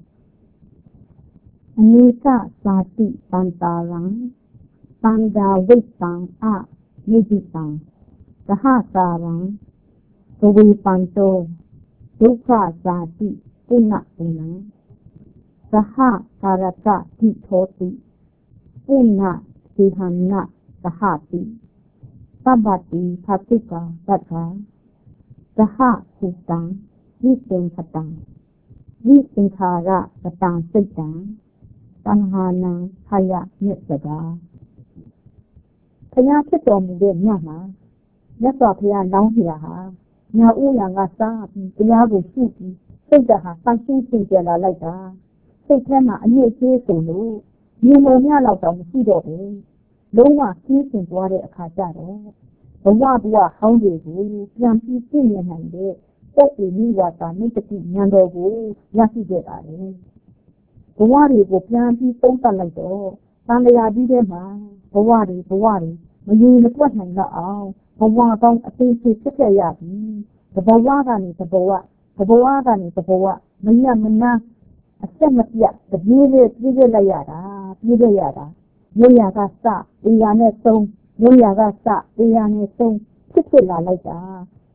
အနိစ္စသာတိတန်တာရံသံဃာဝိတံအနိတိတံသဟတာရံသဝေပန္တောဒုက္ခဇာတိပုဏ္ဏပုဏ္ဏသဟကာရကတိသောတိပုဏ္ဏသေဟနသဟတိသဗ္ဗတိဖတိကသက္ခာသဟဟုတံဝိသင်္ခတံဝိသင်္ခာရပတံစိတ်တံသံဃာနံခယမြတ်စကားဘုရားဖြစ်တော်မူတဲ့ညမှာမြတ်စွာဘုရားလောင်းပြဟာညာဥယံကစားပြီးတရားကိုရှုပြီးစိတ်ဓာတ်ဟာဆန့်ကျင်ပြင်ပြလာလိုက်တာစိတ်ထဲမှာအညစ်အကြေးဆိုလို့မြေမုံမြလောက်တော့မရှိတော့ဘူးလုံးဝကျင်းစင်သွားတဲ့အခါကျတော့ဘဝဟောင်းတွေကိုပြန်ပြီးသိမြင်နိုင်တဲ့ပုဂ္ဂိုလ်မိဝါဒမိတ္တိဉာဏ်တော်ကိုရရှိခဲ့ပါတယ်ဘဝတွေကိုပြန်ပြီးသုံးသပ်လိုက်တော့သံဃာကြီးထဲမှာဘဝတွေမရေမတွက်နိုင်တော့အောင်ဘဝကောင်းအသေးစိတ်ဖြစ်ခဲ့ရပြီတဘဝကနေတဘဝကနေတဘဝမရမနာအဆက်မပြတ်တပြေးပြေးလိုက်ရတာမြို့ရကစတရားနဲ့သုံးမြို့ရကစတရားနဲ့သုံးဖြစ်လာလိုက်တာ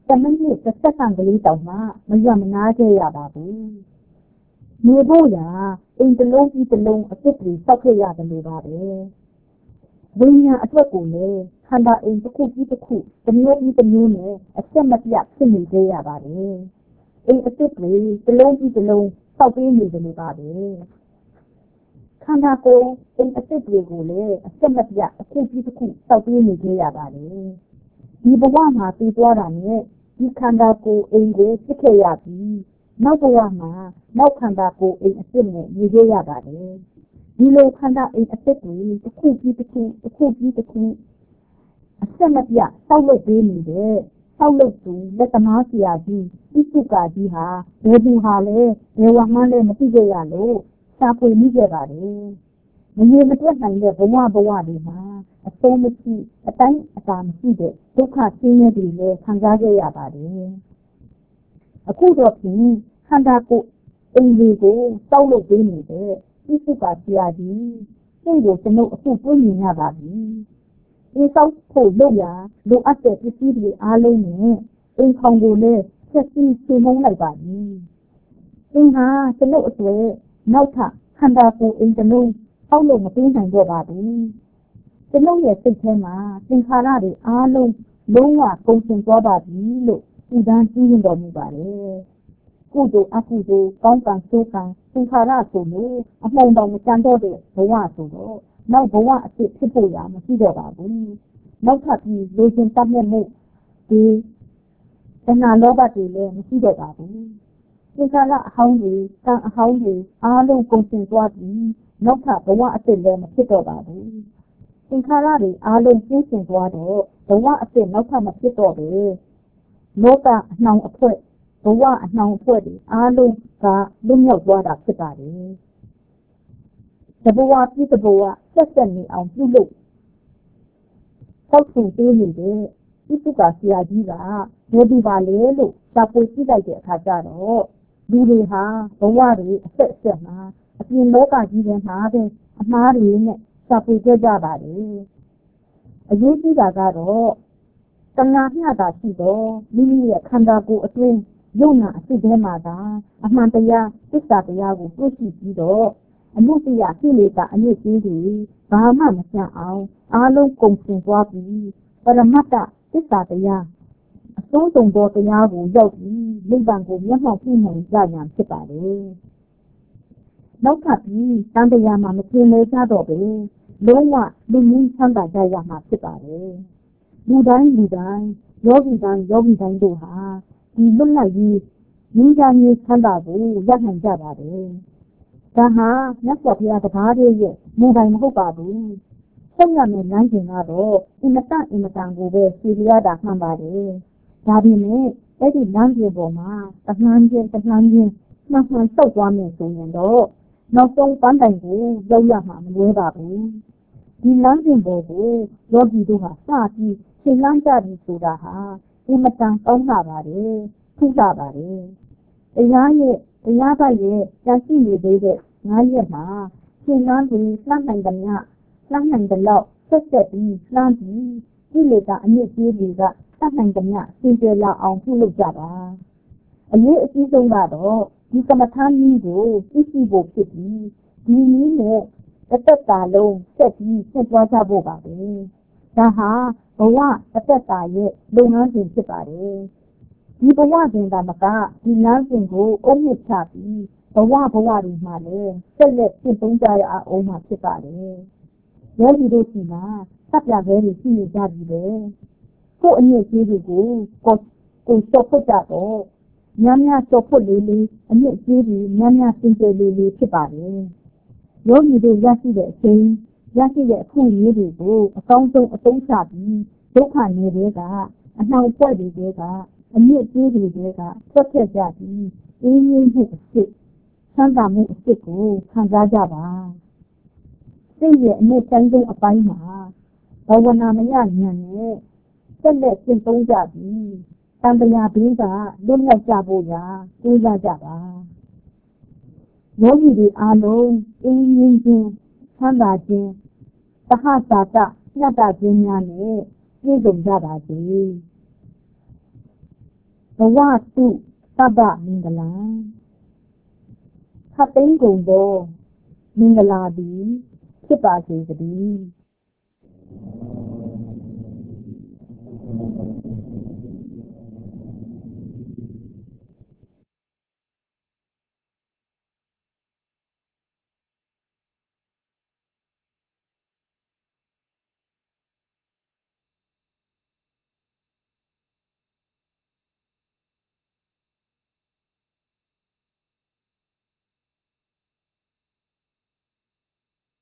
တမနစ်တစ်စက္ကန့်ကလေးတောင်မှမရွတ်မနာခဲ့ရပါဘူးနေဖို့ရာအိမ်တစ်လုံးကြီးတစ်လုံးအစ်စ်တွေစောက်ခဲ့ရတယ်လို့ပါပဲဝိညာဉ်အတွက်ကိုလည်းခန္ဓာအိမ်တစ်ခုကြီးတစ်ခုတစ်မျိုးကြီးတစ်မျိုးနဲ့အဆက်မပြတ်ဖြစ်နေခဲ့ရပါတယ်အိမ်အစ်စ်တွေတစ်လုံးကြီးတစ်လုံးစောက်ပေးနေတယ်လို့ပါပဲခန္ဓာကိုယ်အိမ်အစ်စ်တွေကိုလည်းအဆက်မပြတ်တစ်ခုကြီးတစ်ခုစောက်ပေးနေခဲ့ရပါတယ်ဒီဘဝမှာတည်သွားတာနဲ့ဒီခန္ဓာကိုယ်အိမ်ကိုဖြစ်ခဲ့ရပြီးနောက်ဘဝမှာနောက်ခန္ဓာကိုယ်အိမ်အစ်စ်နဲ့နေခဲ့ရပါတယ်ဒီလိုခန္ဓာအိမ်အစ်စ်တွေတစ်ခုပြီးတစ်ခုတစ်ခုပြီးတစ်ခုအဆက်မပြတ်စောက်လုပ်ပေးနေတဲ့စောက်လုပ်သူလက်သမားဆရာကြီးဣစုကာကြီးဟာဘယ်သူဟာလဲဘယ်ဝမှန်းလဲမသိခဲ့ရလို့ရှာဖွေမိခဲ့ပါတယ်မရေမတွက်နိုင်တဲ့ဘဝတွေမှာအဆုံးမရှိအတိုင်းအတာမရှိတဲ့ဒုက္ခဆင်းရဲတွေလည်းခံစားခဲ့ရပါတယ်အခုတော့ဖြင့်ခန္ဓာကိုယ်အိမ်တွေကိုစောက်လုပ်ပေးနေတဲ့ဣစုကာဆရာကြီးရှင်းကိုကျွန်ုပ်အခုတွေးမြင်ရပါပြီဒီစောက်ဖို့လုပ်ရလိုအပ်တဲ့ပစ္စည်းတွေအားလုံးနဲ့အိမ်ခေါင်ကိုလည်းဆက်ပြီးချေမှုန်းလိုက်ပါပြီအင်းဟာကျွန်ုပ်အတွက်နောက်ထပ်ခန္ဓာကိုယ်အိမ်တစ်လုံးစောက်လို့မပေးနိုင်တော့ပါဘူးကျွန်ုပ်ရဲ့စိတ်ထဲမှာသင်္ခါရတွေအားလုံးလုံးဝကုန်စင်သွားပါပြီလို့ဥဒန်းကြီးရင်တော်မူပါတယ်ကုသိုလ်အကုသိုလ်ကောင်းကံဆိုးကံသင်္ခါရဆိုလို့အမှန်တော်မကြံတော့တဲ့ဘဝဆိုတော့နောက်ဘဝအဖြစ်ဖြစ်ဖို့ရမရှိတော့ပါဘူးနောက်ထပ်ပြီးလိုချင်တတ်မြတ်မှုဒီတဏှာလောဘတွေလည်းမရှိတော့ပါဘူးသင်္ခါရအဟောင်းတွေကံအဟောင်းတွေအားလုံးကုန်စင်သွားပြီးနောက်ထပ်ဘဝအဖြစ်လည်းမဖြစ်တော့ပါဘူးသင်္ခါရတွေအားလုံးကျင်းစင်သွားတော့ဘဝအဖြစ်နောက်ထပ်မဖြစ်တော့ပဲလောကအနှောင်အဖွဲဘဝအနှောင်အဖွဲတွေအားလုံးကလွတ်မြောက်သွားတာဖြစ်ပါတယ်တဘဝပြီးတဘဝဆက်နေအောင်ပြုလုပ်ဆောက်ရှင်ပေးနေတဲ့ဣစုကာဆရာကြီးကဘယ်သူပါလဲလို့ရှာဖွေကြည့်လိုက်တဲ့အခါကျတော့လူတွေဟာဘဝတွေအဆက်မှာအပြင်လောကကြီးထဲမှာပဲအမှားတွေနဲ့ရှာဖွေကြကြပါတယ်အရေးကြီးတာကတော့တဏှာမျှတာရှိတော့မိမိရဲ့ခန္ဓာကိုယ်အတွင်းယုံနာအစစ်ထဲမှာသာအမှန်တရားသစ္စာတရားကိုတွေ့ရှိပြီးတော့အမှုတရားကိလေသာအမြင့်ကြီးတွေဘာမှမကျန်အောင်အားလုံးကုန်စင်သွားပြီးပရမတ္တသစ္စာတရားအဆုံးစုံသောတရားကိုရောက်ပြီးနိဗ္ဗာန်ကိုမျက်မှောက်ပြုနိုင်ကြရန်ဖြစ်ပါတယ်နောက်ထပ်ပြီးတန်တရားမှာမကျင်လေကြတော့ပဲလုံးဝလူမျိုးချမ်းသာကြရမှာဖြစ်ပါတယ်လူတိုင်းယောဂီတိုင်းတို့ဟာဒီလွတ်လပ်ရေးငြိမ်းချမ်းရေးချမ်းသာကိုရနိုင်ကြပါတယ်ဒါဟာမြတ်စွာဘုရားတရားတော်ရဲ့မူပိုင်မဟုတ်ပါဘူးဆက်ရမယ့်လမ်းစဉ်ကတော့အင်မတန်ကိုပဲစီရတာမှန်ပါတယ်ဒါပေမဲ့အဲ့ဒီလမ်းစဉ်ပေါ်မှာတနှမ်းချင်းမှန်ဆောက်သွားမယ်ဆိုရင်တော့နောက်ဆုံးပန်းတိုင်ကိုရောက်ရမှာမလွဲပါဘူးဒီလမ်းစဉ်ပေါ်ကိုယောဂီတို့ဟာစပြီးရှင်းလန်းကြပြီဆိုတာဟာအင်မတန်ကောင်းလာပါတယ်ထူးလာပါတယ်တရားဘက်ရဲ့ကြံရှိနေသေးတဲ့9ရက်မှာရှင်းလန်းပြီးလှမ်းနိုင်တဲ့လောက်ဆက်ပြီးလှမ်းပြီးဒီလေကအမြင့်ကြီးတွေကလှမ်းနိုင်တဲ့စင်ကြယ်လာအောင်ပြုလုပ်ကြပါအရေးအကြီးဆုံးကတော့ဒီကမ္မထာနည်းကိုသိရှိဖို့ဖြစ်ပြီးဒီနည်းနဲ့တစ်သက်တာလုံးဆက်ပြီးဆက်သွားကြဖို့ပါပဲဒါဟာဘဝတစ်သက်တာရဲ့လုပ်ငန်းစဉ်ဖြစ်ပါတယ်ဒီဘဝစဉ်ကမကဒီလမ်းစဉ်ကိုအုံးမြစ်ချပြီးဘဝတွေမှာလည်းဆက်လက်ပြည့်စုံကြရအောင်မှာဖြစ်ပါတယ်ယောဂီတို့စီမှာစပ်ပြခဲတွေရှိနေကြပြီပဲကိုယ်အမြင့်ကြီးတွေကိုကိုစော့ဖွတ်ကြတော့များစော့ဖွတ်လေးအမြင့်ကြီးတွေများစင်ကြယ်လေးဖြစ်ပါတယ်ယောဂီတို့ရရှိတဲ့အချိန်ရရှိတဲ့အခွင့်အရေးတွေကိုအကောင်းဆုံးအသုံးချပြီးဒုက္ခနယ်တွေကအနှောင်ဖွဲ့တွေကအမြင့်ကြီးတွေကထွက်ခဲ့ကြပြီးအင်းကြီးမှုအစ်ချမ်းသာမှုအစ်ကိုခံစားကြပါစိတ်ရဲ့အမြင့်ဆုံးအပိုင်းမှာဘာဝနာမရဉာဏ်နဲ့ဆက်လက်ရှင်းသုံးကြပြီးတန်တရားဘေးကလွတ်မြောက်ကြဖို့ရာကြိုးစားကြပါယောဂီတွေအားလုံးအင်းကြီးချင်းချမ်းသာခြင်းသဟဇာတညတခြင်းများနဲ့ပြည့်စုံကြပါစေဘဝတုသဗ္ဗမင်္ဂလာခတ်သိမ်းကုန်သောမင်္ဂလာသည်ဖြစ်ပါစေတည်း